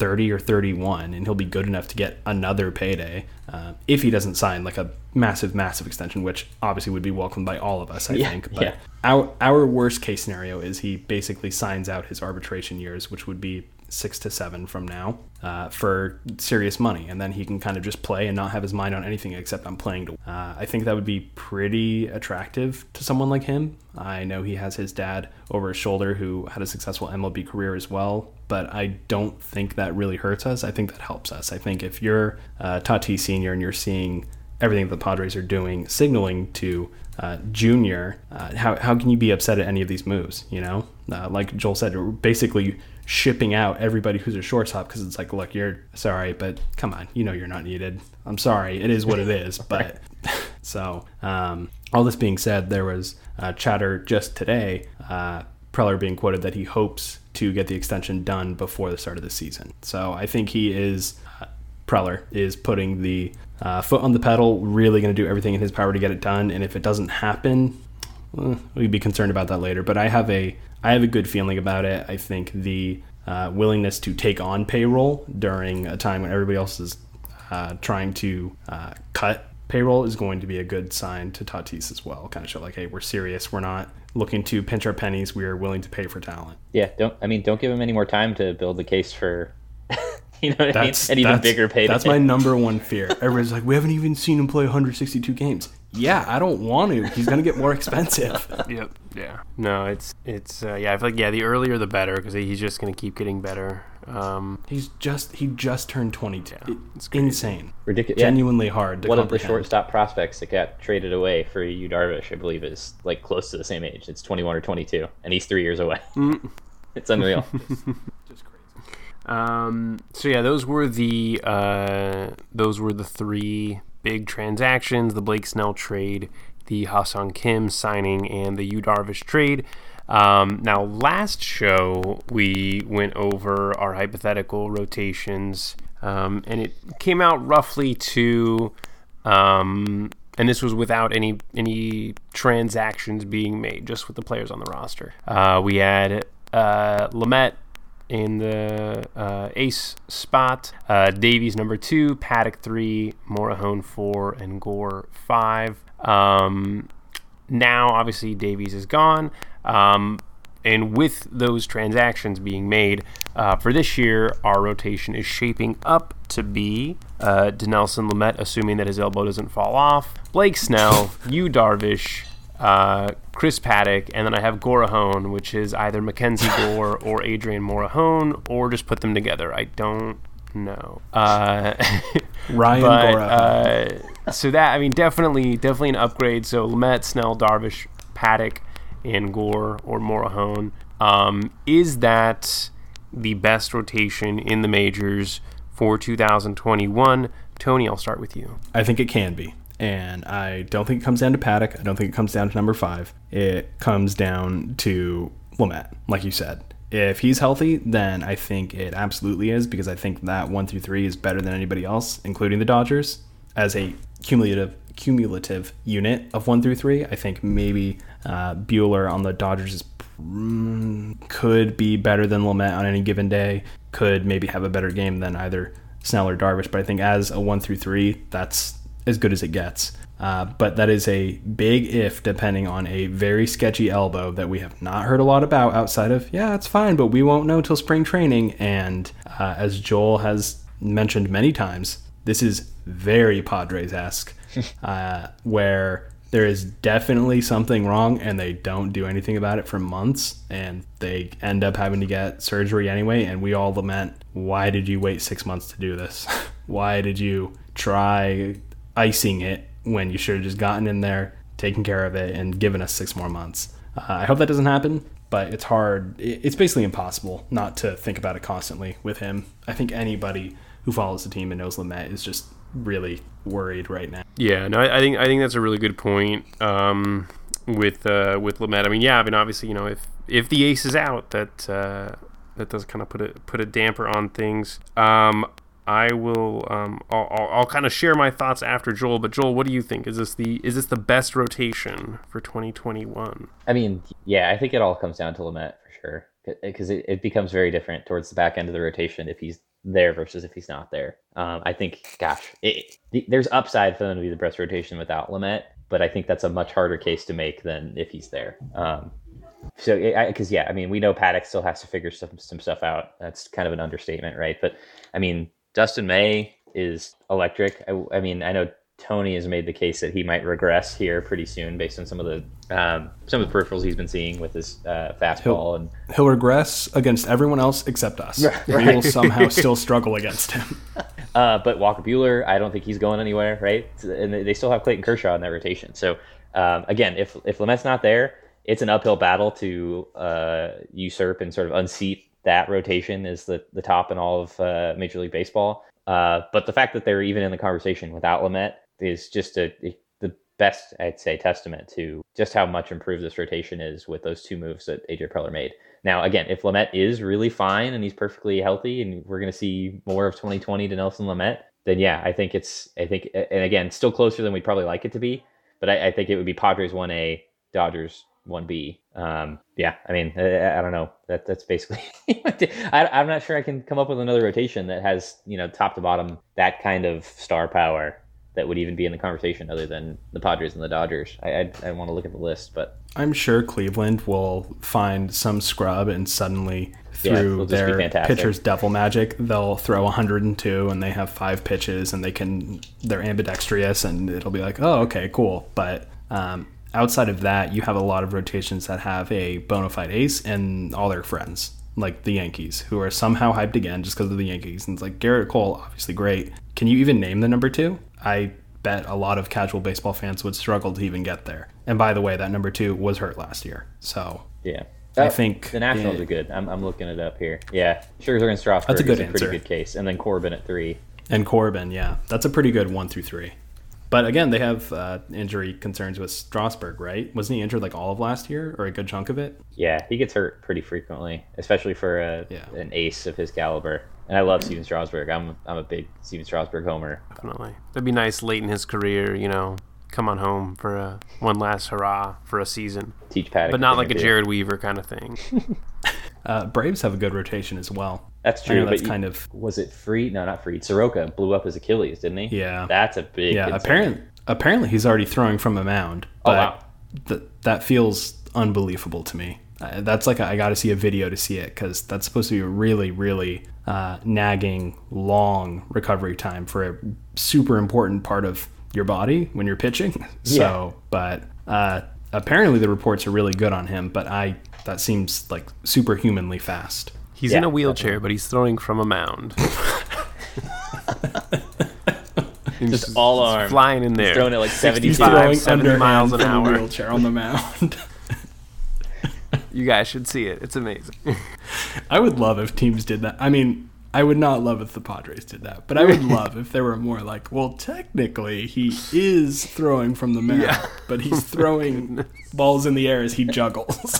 C: 30 or 31, and he'll be good enough to get another payday if he doesn't sign like a massive extension, which obviously would be welcomed by all of us, I think. But our worst case scenario is he basically signs out his arbitration years, which would be 6 to 7 from now, for serious money, and then he can kind of just play and not have his mind on anything except on playing to I think that would be pretty attractive to someone like him. I know he has his dad over his shoulder who had a successful MLB career as well, but I don't think that really hurts us. I think that helps us. I think if you're Tatis Sr. and you're seeing everything the Padres are doing, signaling to Junior, how can you be upset at any of these moves? You know, like Joel said, we're basically shipping out everybody who's a shortstop because it's like, look, you're sorry, but come on, you know you're not needed. I'm sorry, it is what it is. But so all this being said, there was chatter just today, Preller being quoted that he hopes to get the extension done before the start of the season. So I think Preller is putting the foot on the pedal, really going to do everything in his power to get it done. And if it doesn't happen, we'd be concerned about that later. But I have a good feeling about it. I think the willingness to take on payroll during a time when everybody else is trying to cut payroll is going to be a good sign to Tatis as well. Kind of show like, hey, we're serious. We're not looking to pinch our pennies. We are willing to pay for talent.
B: Yeah, don't give him any more time to build the case for, you know what I mean? An even bigger payday.
C: That's my number one fear. Everybody's like, we haven't even seen him play 162 games. Yeah, I don't want to. He's going to get more expensive.
A: Yep. Yeah. No, it's I feel like, the earlier the better, because he's just going to keep getting better.
C: He just turned 22.
A: Yeah,
C: it's insane.
B: Ridiculous.
C: Genuinely hard to
B: One
C: comprehend.
B: of the shortstop prospects that got traded away for Yu Darvish, I believe, is like close to the same age. It's 21 or 22, and he's 3 years away. It's unreal.
C: Just crazy.
A: So yeah, those were the three big transactions: the Blake Snell trade, the Ha-Seong Kim signing, and the Yu Darvish trade. Now, last show we went over our hypothetical rotations, and it came out roughly to, and this was without any transactions being made, just with the players on the roster. We had Lamet in the ace spot, Davies number 2, Paddock 3, Morahone 4, and Gore 5. Now, obviously, Davies is gone. And with those transactions being made for this year, our rotation is shaping up to be Dinelson Lamet, assuming that his elbow doesn't fall off, Blake Snell, Yu Darvish, Chris Paddock, and then I have Gorahone, which is either Mackenzie Gore or Adrian Morahone, or just put them together. I don't know.
C: Ryan Gorahone.
A: So that, definitely an upgrade. So Lamet, Snell, Darvish, Paddock, and Gore or Morahone. Is that the best rotation in the majors for 2021? Tony, I'll start with you.
C: I think it can be. And I don't think it comes down to Paddock. I don't think it comes down to number 5. It comes down to Lamet, like you said. If he's healthy, then I think it absolutely is, because I think that 1 through 3 is better than anybody else, including the Dodgers, as a cumulative unit of 1 through 3. I think maybe Buehler on the Dodgers could be better than Lamet on any given day, could maybe have a better game than either Snell or Darvish, but I think as a 1 through 3, that's as good as it gets. But that is a big if, depending on a very sketchy elbow that we have not heard a lot about outside of, yeah, it's fine, but we won't know till spring training. And as Joel has mentioned many times, this is very Padres-esque, where there is definitely something wrong and they don't do anything about it for months, and they end up having to get surgery anyway, and we all lament, why did you wait 6 months to do this? Why did you try icing it when you should have just gotten in there, taken care of it, and given us 6 more months? I hope that doesn't happen, but it's hard. It's basically impossible not to think about it constantly with him. I think anybody who follows the team and knows Lamet is just really worried right now.
A: Yeah, no, I think that's a really good point with Lamet. Obviously, if the ace is out, that does kind of put a damper on things. I will. I'll kind of share my thoughts after Joel. But Joel, what do you think? Is this the best rotation for 2021?
B: Yeah, I think it all comes down to Lamet for sure, because it becomes very different towards the back end of the rotation if he's there versus if he's not there. I think, gosh, there's upside for them to be the best rotation without Lamet, but I think that's a much harder case to make than if he's there. Because we know Paddock still has to figure some stuff out. That's kind of an understatement, right? But I mean, Dustin May is electric. I mean, I know Tony has made the case that he might regress here pretty soon based on some of the peripherals he's been seeing with his fastball.
C: He'll regress against everyone else except us. Right. We will somehow still struggle against him.
B: But Walker Buehler, I don't think he's going anywhere, right? And they still have Clayton Kershaw in that rotation. So again, if Lamet's not there, it's an uphill battle to usurp and sort of unseat that rotation as the top in all of Major League Baseball. But the fact that they're even in the conversation without Lamet is just the best, I'd say, testament to just how much improved this rotation is with those two moves that AJ Preller made. Now, again, if Lamet is really fine and he's perfectly healthy and we're going to see more of 2020 to Nelson Lamet, then yeah, I think, and again, still closer than we'd probably like it to be, but I think it would be Padres 1A, Dodgers 1B. I mean, I don't know. That's basically. I'm not sure I can come up with another rotation that has, top to bottom, that kind of star power that would even be in the conversation other than the Padres and the Dodgers. I want to look at the list, but
C: I'm sure Cleveland will find some scrub and suddenly through their pitcher's devil magic, they'll throw 102 and they have 5 pitches and they're ambidextrous and it'll be like, oh, okay, cool. But outside of that, you have a lot of rotations that have a bona fide ace and all their friends, like the Yankees, who are somehow hyped again just because of the Yankees. And it's like Garrett Cole, obviously great. Can you even name the number 2? I bet a lot of casual baseball fans would struggle to even get there. And by the way, that number 2 was hurt last year. So
B: yeah,
C: I think
B: the Nationals are good. I'm looking it up here. Yeah, Scherzer and Strasburg.
C: That's a good
B: answer. Pretty good case. And then Corbin at 3.
C: And Corbin, yeah, that's a pretty good 1 through 3. But again, they have injury concerns with Strasburg, right? Wasn't he injured like all of last year or a good chunk of it?
B: Yeah, he gets hurt pretty frequently, especially for an ace of his caliber. And I love Steven Strasburg. I'm a big Steven Strasburg homer.
A: Definitely. That'd be nice late in his career, come on home for one last hurrah for a season.
B: Teach Paddock.
A: But not like a Jared Weaver kind of thing.
C: Braves have a good rotation as well.
B: That's true.
C: That's kind of.
B: Was it Fried? No, not Fried. Soroka blew up his Achilles, didn't he?
C: Yeah.
B: That's a big.
C: Yeah. Apparently he's already throwing from a mound. But that feels unbelievable to me. That's like I got to see a video to see it because that's supposed to be a really, really nagging, long recovery time for a super important part of your body when you're pitching. So, but apparently the reports are really good on him. But that seems like superhumanly fast.
A: He's in a wheelchair, but he's throwing from a mound.
B: just all arm,
A: flying in there.
B: He's throwing it like
A: 70 miles an hour.
C: In a wheelchair on the mound.
A: You guys should see it. It's amazing.
C: I would love if teams did that. I mean, I would not love if the Padres did that, but I would love if there were more like, well, technically he is throwing from the mound, but he's throwing balls in the air as he juggles.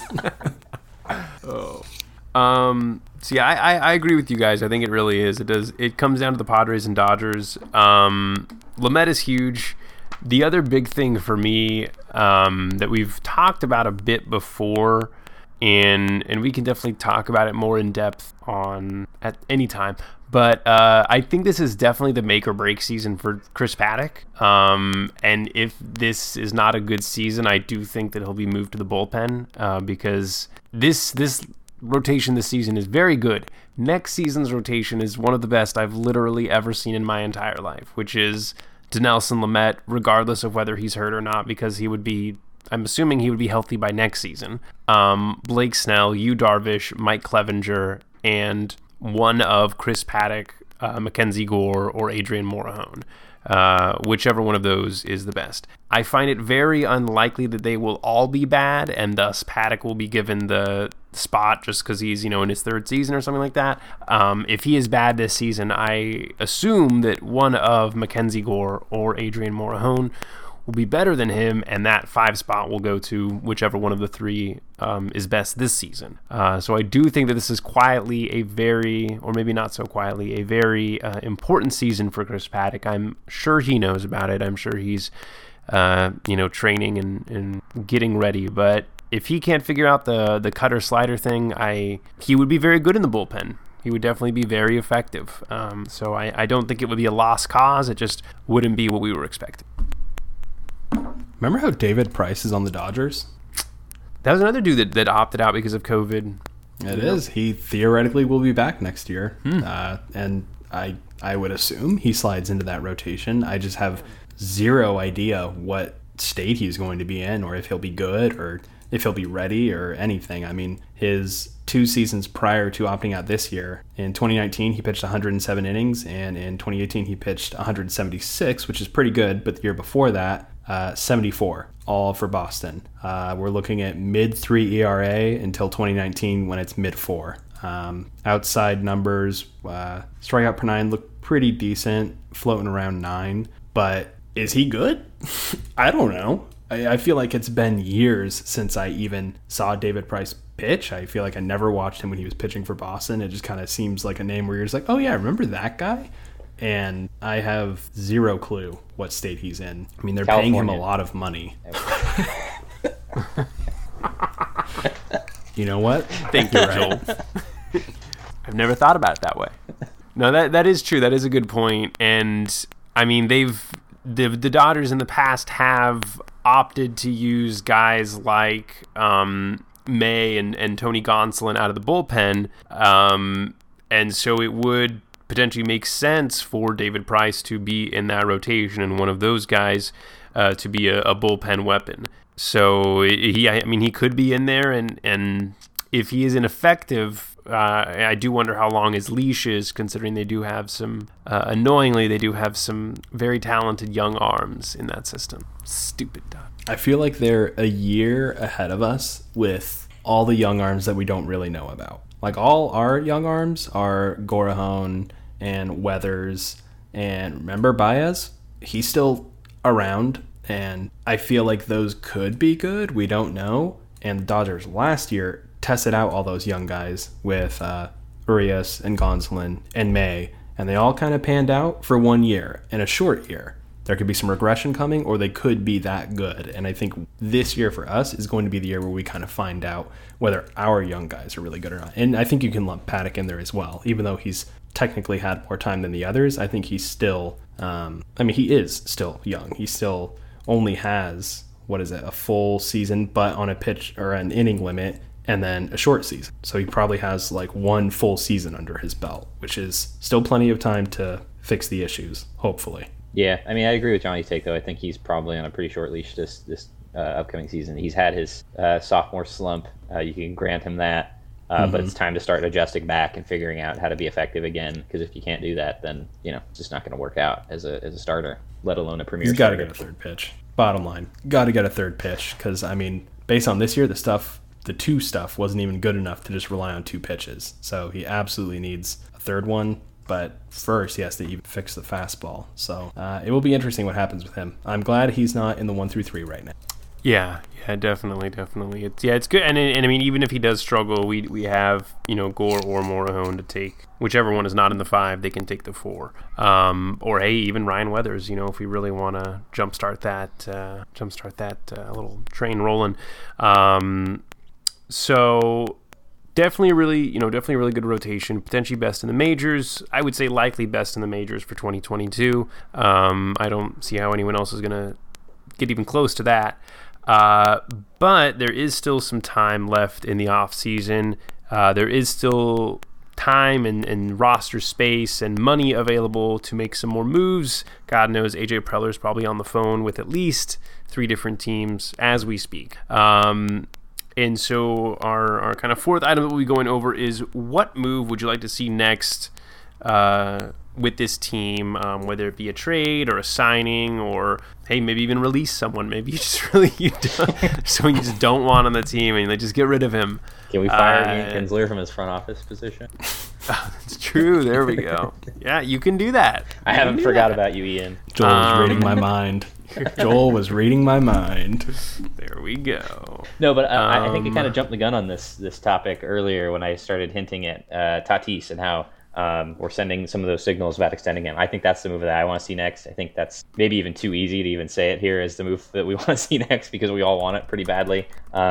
A: So yeah, I agree with you guys. I think it really is. It comes down to the Padres and Dodgers. Lamet is huge. The other big thing for me that we've talked about a bit before, and we can definitely talk about it more in depth at any time. But I think this is definitely the make or break season for Chris Paddock. And if this is not a good season, I do think that he'll be moved to the bullpen because this rotation this season is very good. Next season's rotation is one of the best I've literally ever seen in my entire life, which is Dinelson Lamet, regardless of whether he's hurt or not, because I'm assuming he would be healthy by next season. Blake Snell, Yu Darvish, Mike Clevenger, and one of Chris Paddock, Mackenzie Gore, or Adrian Morejon. Whichever one of those is the best. I find it very unlikely that they will all be bad, and thus Paddock will be given the spot just because he's, in his 3rd season or something like that. If he is bad this season, I assume that one of Mackenzie Gore or Adrian Morejon will be better than him, and that 5 spot will go to whichever one of the 3 is best this season. So I do think that this is quietly a very, or maybe not so quietly, a very important season for Chris Paddock. I'm sure he knows about it. I'm sure he's, training and getting ready. But if he can't figure out the cutter slider thing, he would be very good in the bullpen He would definitely be very effective. So I don't think it would be a lost cause. It just wouldn't be what we were expecting.
C: Remember how David Price is on the Dodgers?
A: That was another dude that opted out because of COVID.
C: It is. He theoretically will be back next year. And I would assume he slides into that rotation. I just have zero idea what state he's going to be in, or if he'll be good, or if he'll be ready, or anything. I mean, his 2 seasons prior to opting out this year, in 2019 he pitched 107 innings, and in 2018 he pitched 176, which is pretty good. But the year before that, 74, all for Boston. We're looking at mid-3 ERA until 2019 when it's mid-4. Outside numbers, strikeout per 9 look pretty decent, floating around 9. But is he good? I don't know. I feel like it's been years since I even saw David Price pitch. I feel like I never watched him when he was pitching for Boston. It just kind of seems like a name where you're just like, oh yeah, remember that guy? And I have zero clue what state he's in. I mean, they're paying him a lot of money. You know what?
A: Thank you, Joel. I've never thought about it that way. No, that is true. That is a good point. And I mean, the Dodgers in the past have opted to use guys like May and Tony Gonsolin out of the bullpen. And so it would potentially make sense for David Price to be in that rotation and one of those guys to be a bullpen weapon. So he could be in there, and if he is ineffective, I do wonder how long his leash is, considering they do have some, annoyingly, they do have some very talented young arms in that system. Stupid Dodgers.
C: I feel like they're a year ahead of us with all the young arms that we don't really know about. Like, all our young arms are Gorahone and Weathers, and remember Baez? He's still around, and I feel like those could be good. We don't know. And the Dodgers last year tested out all those young guys with Urias and Gonsolin and May, and they all kind of panned out for 1 year, in a short year. There could be some regression coming, or they could be that good. And I think this year for us is going to be the year where we kind of find out whether our young guys are really good or not. And I think you can lump Paddock in there as well. Even though he's technically had more time than the others, I think he's still, he is still young. He still only has, a full season, but on a pitch or an inning limit, and then a short season. So he probably has like 1 full season under his belt, which is still plenty of time to fix the issues, hopefully.
B: Yeah, I mean, I agree with Johnny's take, though. I think he's probably on a pretty short leash this upcoming season. He's had his sophomore slump. You can grant him that. But it's time to start adjusting back and figuring out how to be effective again. Because if you can't do that, then it's just not going to work out as a starter, let alone a premier.
C: He's got to get a third pitch. Bottom line, got to get a third pitch. Because based on this year, the 2 stuff wasn't even good enough to just rely on 2 pitches. So he absolutely needs a third one. But first, he has to even fix the fastball. So it will be interesting what happens with him. I'm glad he's not in the 1 through 3 right now.
A: Yeah, definitely. It's good. And I mean, even if he does struggle, we have Gore or Morahone to take. Whichever one is not in the 5, they can take the 4. Or hey, even Ryan Weathers. If we really want to jumpstart that little train rolling. So. Definitely a really good rotation. Potentially best in the majors. I would say likely best in the majors for 2022. I don't see how anyone else is going to get even close to that. But there is still some time left in the off season. There is still time and roster space and money available to make some more moves. God knows AJ Preller is probably on the phone with at least 3 different teams as we speak. And so our kind of 4th item that we'll be going over is, what move would you like to see next with this team, whether it be a trade or a signing, or hey, maybe even release someone. Maybe you just someone you just don't want on the team, and they just get rid of him.
B: Can we fire Ian Kinsler from his front office position?
A: That's true. There we go. Yeah, you can do that.
B: I haven't forgot about you, Ian.
C: Joel was reading my mind. Joel was reading my mind.
A: There we go.
B: No, but I think I kind of jumped the gun on this topic earlier when I started hinting at Tatis and how we're sending some of those signals about extending him. I think that's the move that I want to see next. I think that's maybe even too easy to even say it here as the move that we want to see next, because we all want it pretty badly.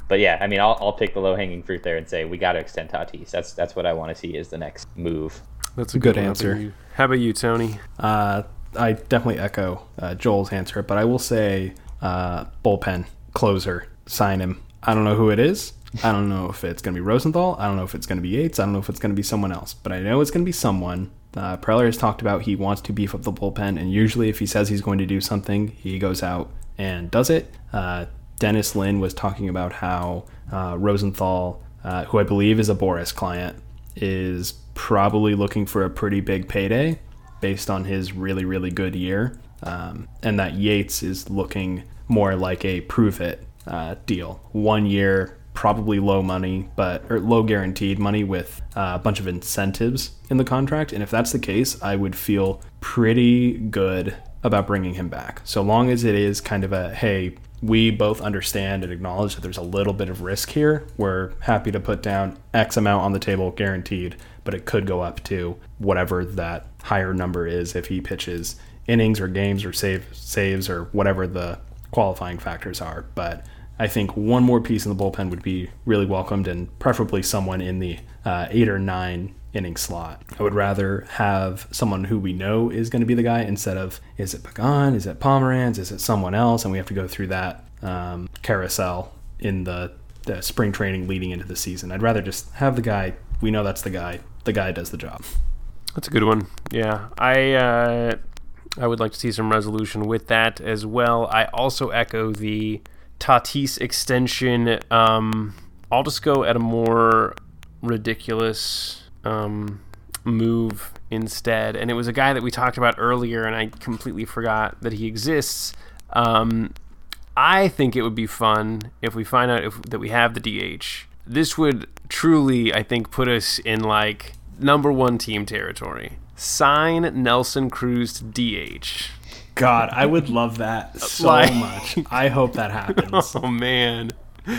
B: But yeah, I mean, I'll pick the low hanging fruit there and say we got to extend Tatis. That's what I want to see is the next move.
A: That's a
C: Good
A: one.
C: answer.
A: How about you, Tony?
C: I definitely echo Joel's answer, but I will say bullpen closer, sign him. I don't know who it is. I don't know if it's going to be Rosenthal. I don't know if it's going to be Yates. I don't know if it's going to be someone else, but I know it's going to be someone. Preller has talked about he wants to beef up the bullpen, and usually if he says he's going to do something, he goes out and does it. Dennis Lin was talking about how Rosenthal, who I believe is a Boris client, is probably looking for a pretty big payday based on his really, really good year, and that Yates is looking more like a prove-it deal. 1 year, probably low money, or low guaranteed money with a bunch of incentives in the contract. And if that's the case, I would feel pretty good about bringing him back. So long as it is kind of a, hey, we both understand and acknowledge that there's a little bit of risk here. We're happy to put down X amount on the table guaranteed, but it could go up to whatever that higher number is if he pitches innings or games or saves or whatever the qualifying factors are. But I think one more piece in the bullpen would be really welcomed, and preferably someone in the 8 or 9 inning slot. I would rather have someone who we know is going to be the guy instead of, is it Pagan, is it Pomeranz, is it someone else, and we have to go through that carousel in the spring training leading into the season. I'd rather just have the guy, we know that's the guy does the job.
A: That's a good one. Yeah, I would like to see some resolution with that as well. I also echo the Tatis extension. I'll just go at a more ridiculous move instead, and it was a guy that we talked about earlier, and I completely forgot that he exists. I think it would be fun if we find out that we have the DH. This would truly, I think, put us in like number 1 team territory. Sign Nelson Cruz to DH.
C: God, I would love that so much. I hope that happens.
A: Oh man,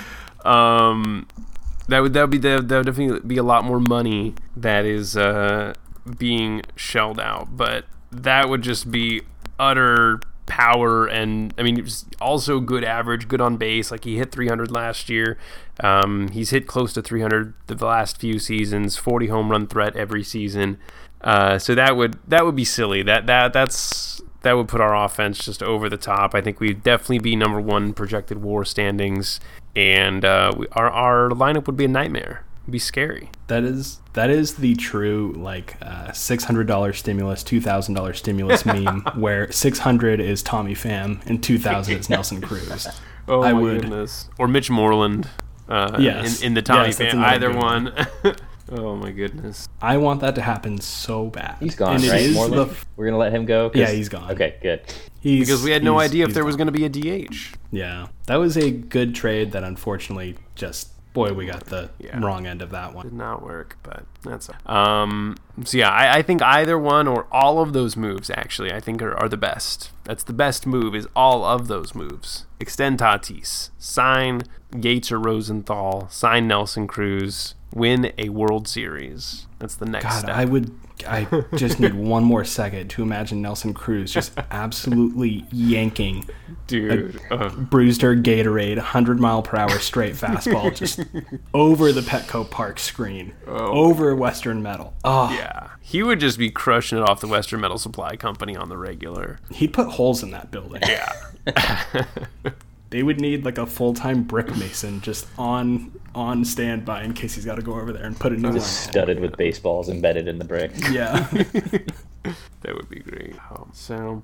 A: that would definitely be a lot more money that is being shelled out. But that would just be utter power, and I mean, also good average, good on base. Like he hit 300 last year. He's hit close to 300 the last few seasons. 40 home run threat every season. So that would be silly. That would put our offense just over the top. I think we'd definitely be number 1 projected WAR standings, and our lineup would be a nightmare. It'd be scary.
C: That is the true like $600 stimulus, $2,000 stimulus meme, where 600 is Tommy Pham and 2,000 is Nelson Cruz.
A: Oh my goodness! Or Mitch Moreland.
C: Yes.
A: In the Tommy Pham, either one. Oh my goodness!
C: I want that to happen so bad.
B: He's gone, right? We're gonna let him go.
C: Yeah, he's gone.
B: Okay, good.
A: Because we had no idea if there was going to be a DH.
C: Yeah, that was a good trade that unfortunately just, boy, we got the wrong end of that one.
A: Did not work, but that's so yeah, I think either one or all of those moves actually I think are the best. That's the best move, is all of those moves. Extend Tatis, sign Yates or Rosenthal, sign Nelson Cruz, win a World Series. That's the next step.
C: I just need one more second to imagine Nelson Cruz just absolutely yanking Brewster Gatorade 100-mile-per-hour straight fastball just over the Petco Park screen, over Western Metal. Oh.
A: Yeah. He would just be crushing it off the Western Metal Supply Company on the regular.
C: He'd put holes in that building.
A: Yeah.
C: They would need like a full-time brick mason just on standby in case he's got to go over there and put a new one in.
B: Studded with baseballs embedded in the brick.
C: Yeah.
A: That would be great. So,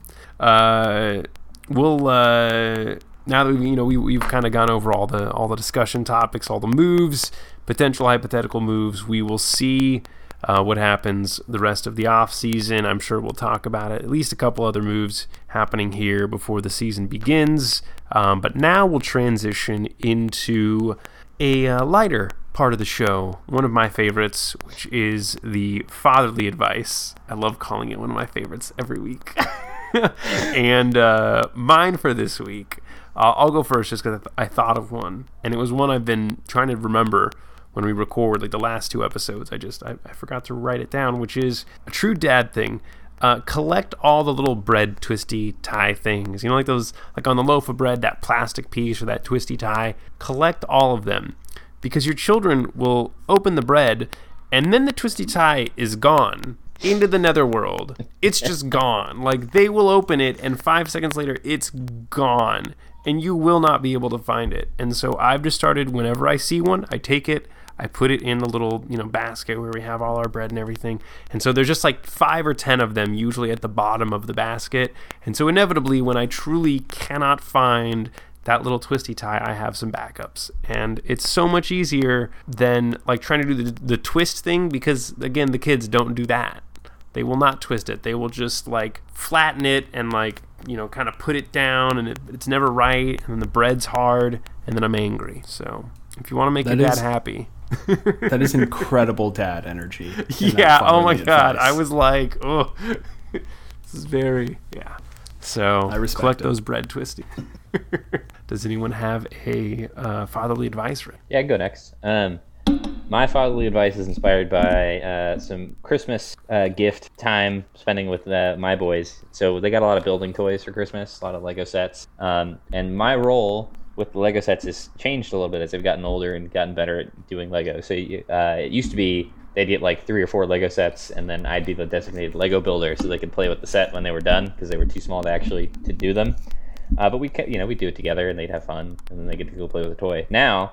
A: we'll now that we've kind of gone over all the discussion topics, all the moves, potential hypothetical moves. We will see what happens the rest of the off season. I'm sure we'll talk about it. At least a couple other moves happening here before the season begins. But now we'll transition into a lighter part of the show, one of my favorites, which is the fatherly advice. I love calling it one of my favorites every week. And mine for this week, I'll go first just because I thought of one, and it was one I've been trying to remember when we record, like the last 2 episodes. I forgot to write it down, which is a true dad thing. collect all the little bread twisty tie things. You know, like those, like on the loaf of bread, that plastic piece or that twisty tie. Collect all of them, because your children will open the bread and then the twisty tie is gone into the netherworld. It's just gone. Like, they will open it and 5 seconds later it's gone and you will not be able to find it. And so I've just started, whenever I see one, I take it, I put it in the little, basket where we have all our bread and everything. And so there's just like 5 or 10 of them usually at the bottom of the basket. And so inevitably, when I truly cannot find that little twisty tie, I have some backups. And it's so much easier than like trying to do the twist thing, because again, the kids don't do that. They will not twist it. They will just like flatten it and like, kind of put it down, and it's never right. And then the bread's hard, and then I'm angry. So if you want to make your dad happy.
C: That is incredible dad energy.
A: Yeah. Oh my God. I was like, oh, this is very, yeah. So
C: I
A: collect those bread twisties. Does anyone have a fatherly advice, Rick?
B: Yeah, I can go next. My fatherly advice is inspired by some Christmas gift time spending with my boys. So they got a lot of building toys for Christmas, a lot of Lego sets. And my role with the Lego sets has changed a little bit as they've gotten older and gotten better at doing Lego. So it used to be they'd get like 3 or 4 Lego sets, and then I'd be the designated Lego builder so they could play with the set when they were done, because they were too small to do them. But we do it together, and they'd have fun, and then they get to go play with a toy. Now,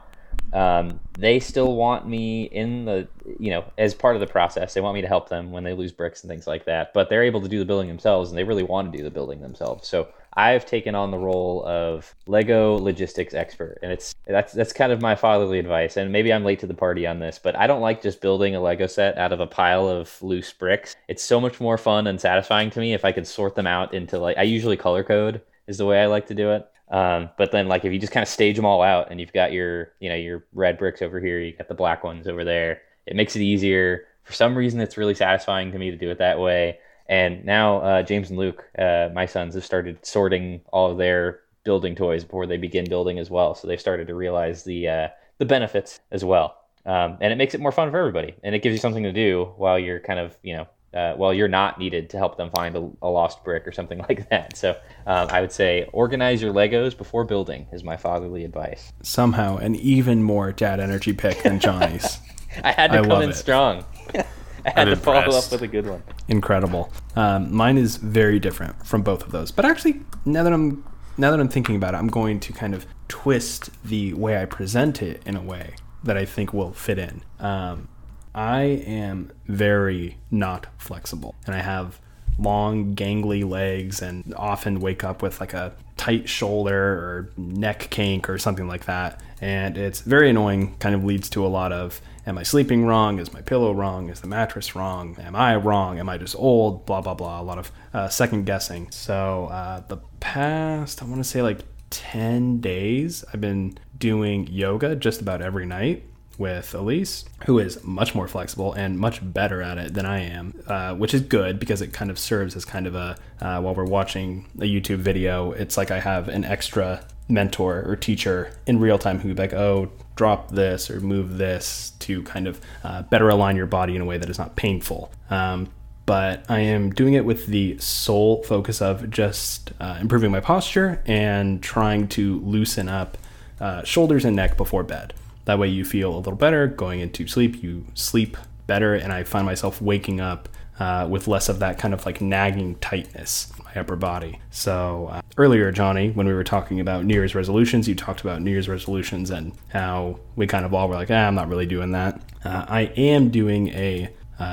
B: they still want me in the, as part of the process. They want me to help them when they lose bricks and things like that. But they're able to do the building themselves, and they really want to do the building themselves. So I've taken on the role of Lego logistics expert, and that's kind of my fatherly advice. And maybe I'm late to the party on this, but I don't like just building a Lego set out of a pile of loose bricks. It's so much more fun and satisfying to me if I could sort them out into, like, I usually color code is the way I like to do it. But then, like, if you just kind of stage them all out and you've got your red bricks over here, you got the black ones over there, it makes it easier. For some reason, it's really satisfying to me to do it that way. And now James and Luke, my sons, have started sorting all of their building toys before they begin building as well. So they've started to realize the benefits as well. And it makes it more fun for everybody. And it gives you something to do while you're kind of, while you're not needed to help them find a lost brick or something like that. So I would say organize your Legos before building is my fatherly advice.
C: Somehow an even more dad energy pick than Johnny's.
B: I had to come in strong. I had to follow up with a good one.
C: Incredible. Mine is very different from both of those. But actually, now that I'm thinking about it, I'm going to kind of twist the way I present it in a way that I think will fit in. I am very not flexible, and I have long, gangly legs and often wake up with like a tight shoulder or neck kink or something like that. And it's very annoying, kind of leads to a lot of, am I sleeping wrong? Is my pillow wrong? Is the mattress wrong? Am I wrong? Am I just old? Blah, blah, blah. A lot of second guessing. So the past, I want to say like 10 days, I've been doing yoga just about every night with Elise, who is much more flexible and much better at it than I am, which is good because it kind of serves as kind of a, while we're watching a YouTube video, it's like I have an extra mentor or teacher in real time who would be like, oh, drop this or move this to kind of better align your body in a way that is not painful. But I am doing it with the sole focus of just improving my posture and trying to loosen up shoulders and neck before bed. That way you feel a little better going into sleep, you sleep better, and I find myself waking up with less of that kind of like nagging tightness in my upper body. So earlier, Johnny, when we were talking about New Year's resolutions, you talked about New Year's resolutions and how we kind of all were like, I'm not really doing that. I am doing a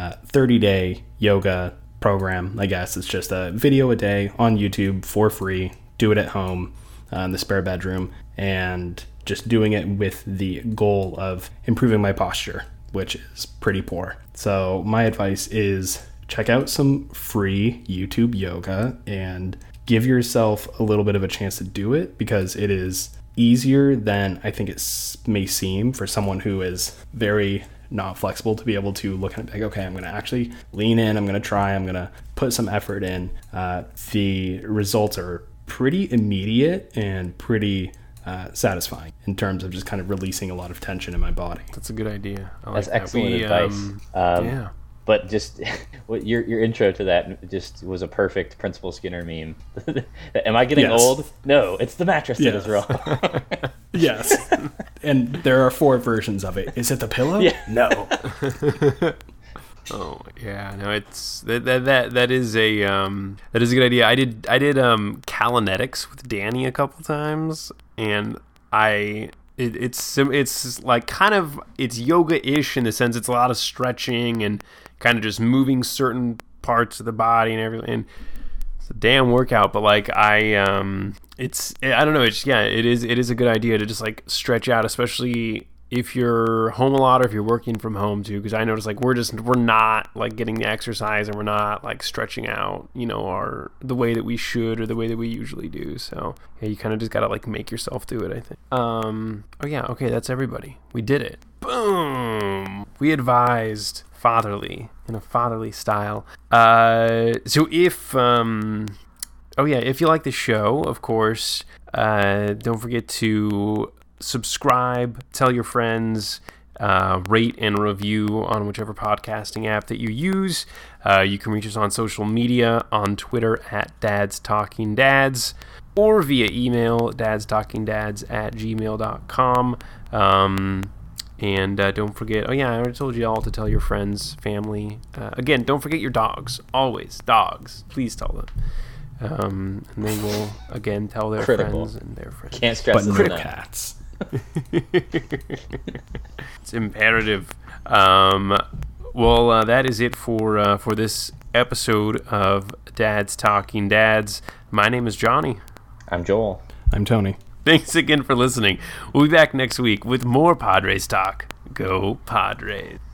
C: 30-day yoga program, I guess. It's just a video a day on YouTube for free. Do it at home in the spare bedroom, and just doing it with the goal of improving my posture, which is pretty poor. So my advice is check out some free YouTube yoga and give yourself a little bit of a chance to do it, because it is easier than I think it may seem for someone who is very not flexible to be able to look at it like, okay, I'm going to actually lean in, I'm going to try, I'm going to put some effort in. The results are pretty immediate and pretty satisfying in terms of just kind of releasing a lot of tension in my body.
A: That's a good idea.
B: That's excellent advice. But just your intro to that just was a perfect Principal Skinner meme. Am I getting old? No, it's the mattress that is wrong.
C: Yes. And there are 4 versions of it. Is it the pillow?
B: Yeah.
C: No.
A: Oh yeah, no, it's that is a good idea. I did Kalinetics with Danny a couple times, and it's like kind of, it's yoga-ish in the sense it's a lot of stretching and kind of just moving certain parts of the body and everything. And it's a damn workout, but like I don't know, it is a good idea to just like stretch out, especially if you're home a lot or if you're working from home too, because I notice like we're not like getting the exercise and we're not like stretching out, the way that we should or the way that we usually do. So yeah, you kind of just gotta like make yourself do it, I think. Oh yeah, okay, that's everybody. We did it. Boom. We advised fatherly in a fatherly style. So if you like the show, of course, don't forget to subscribe, tell your friends, rate and review on whichever podcasting app that you use. You can reach us on social media, on Twitter at Dads Talking Dads, or via email, dadstalkingdads@gmail.com. And don't forget, I already told you all to tell your friends, family. Again, don't forget your dogs. Always, dogs. Please tell them. And they will, again, tell their friends and their friends.
B: Can't stress
C: But
B: it
C: no
B: enough.
C: cats.
A: It's imperative. That is it for this episode of Dads Talking Dads. My name is Johnny.
B: I'm Joel.
C: I'm Tony.
A: Thanks again for listening. We'll be back next week with more Padres talk. Go Padres.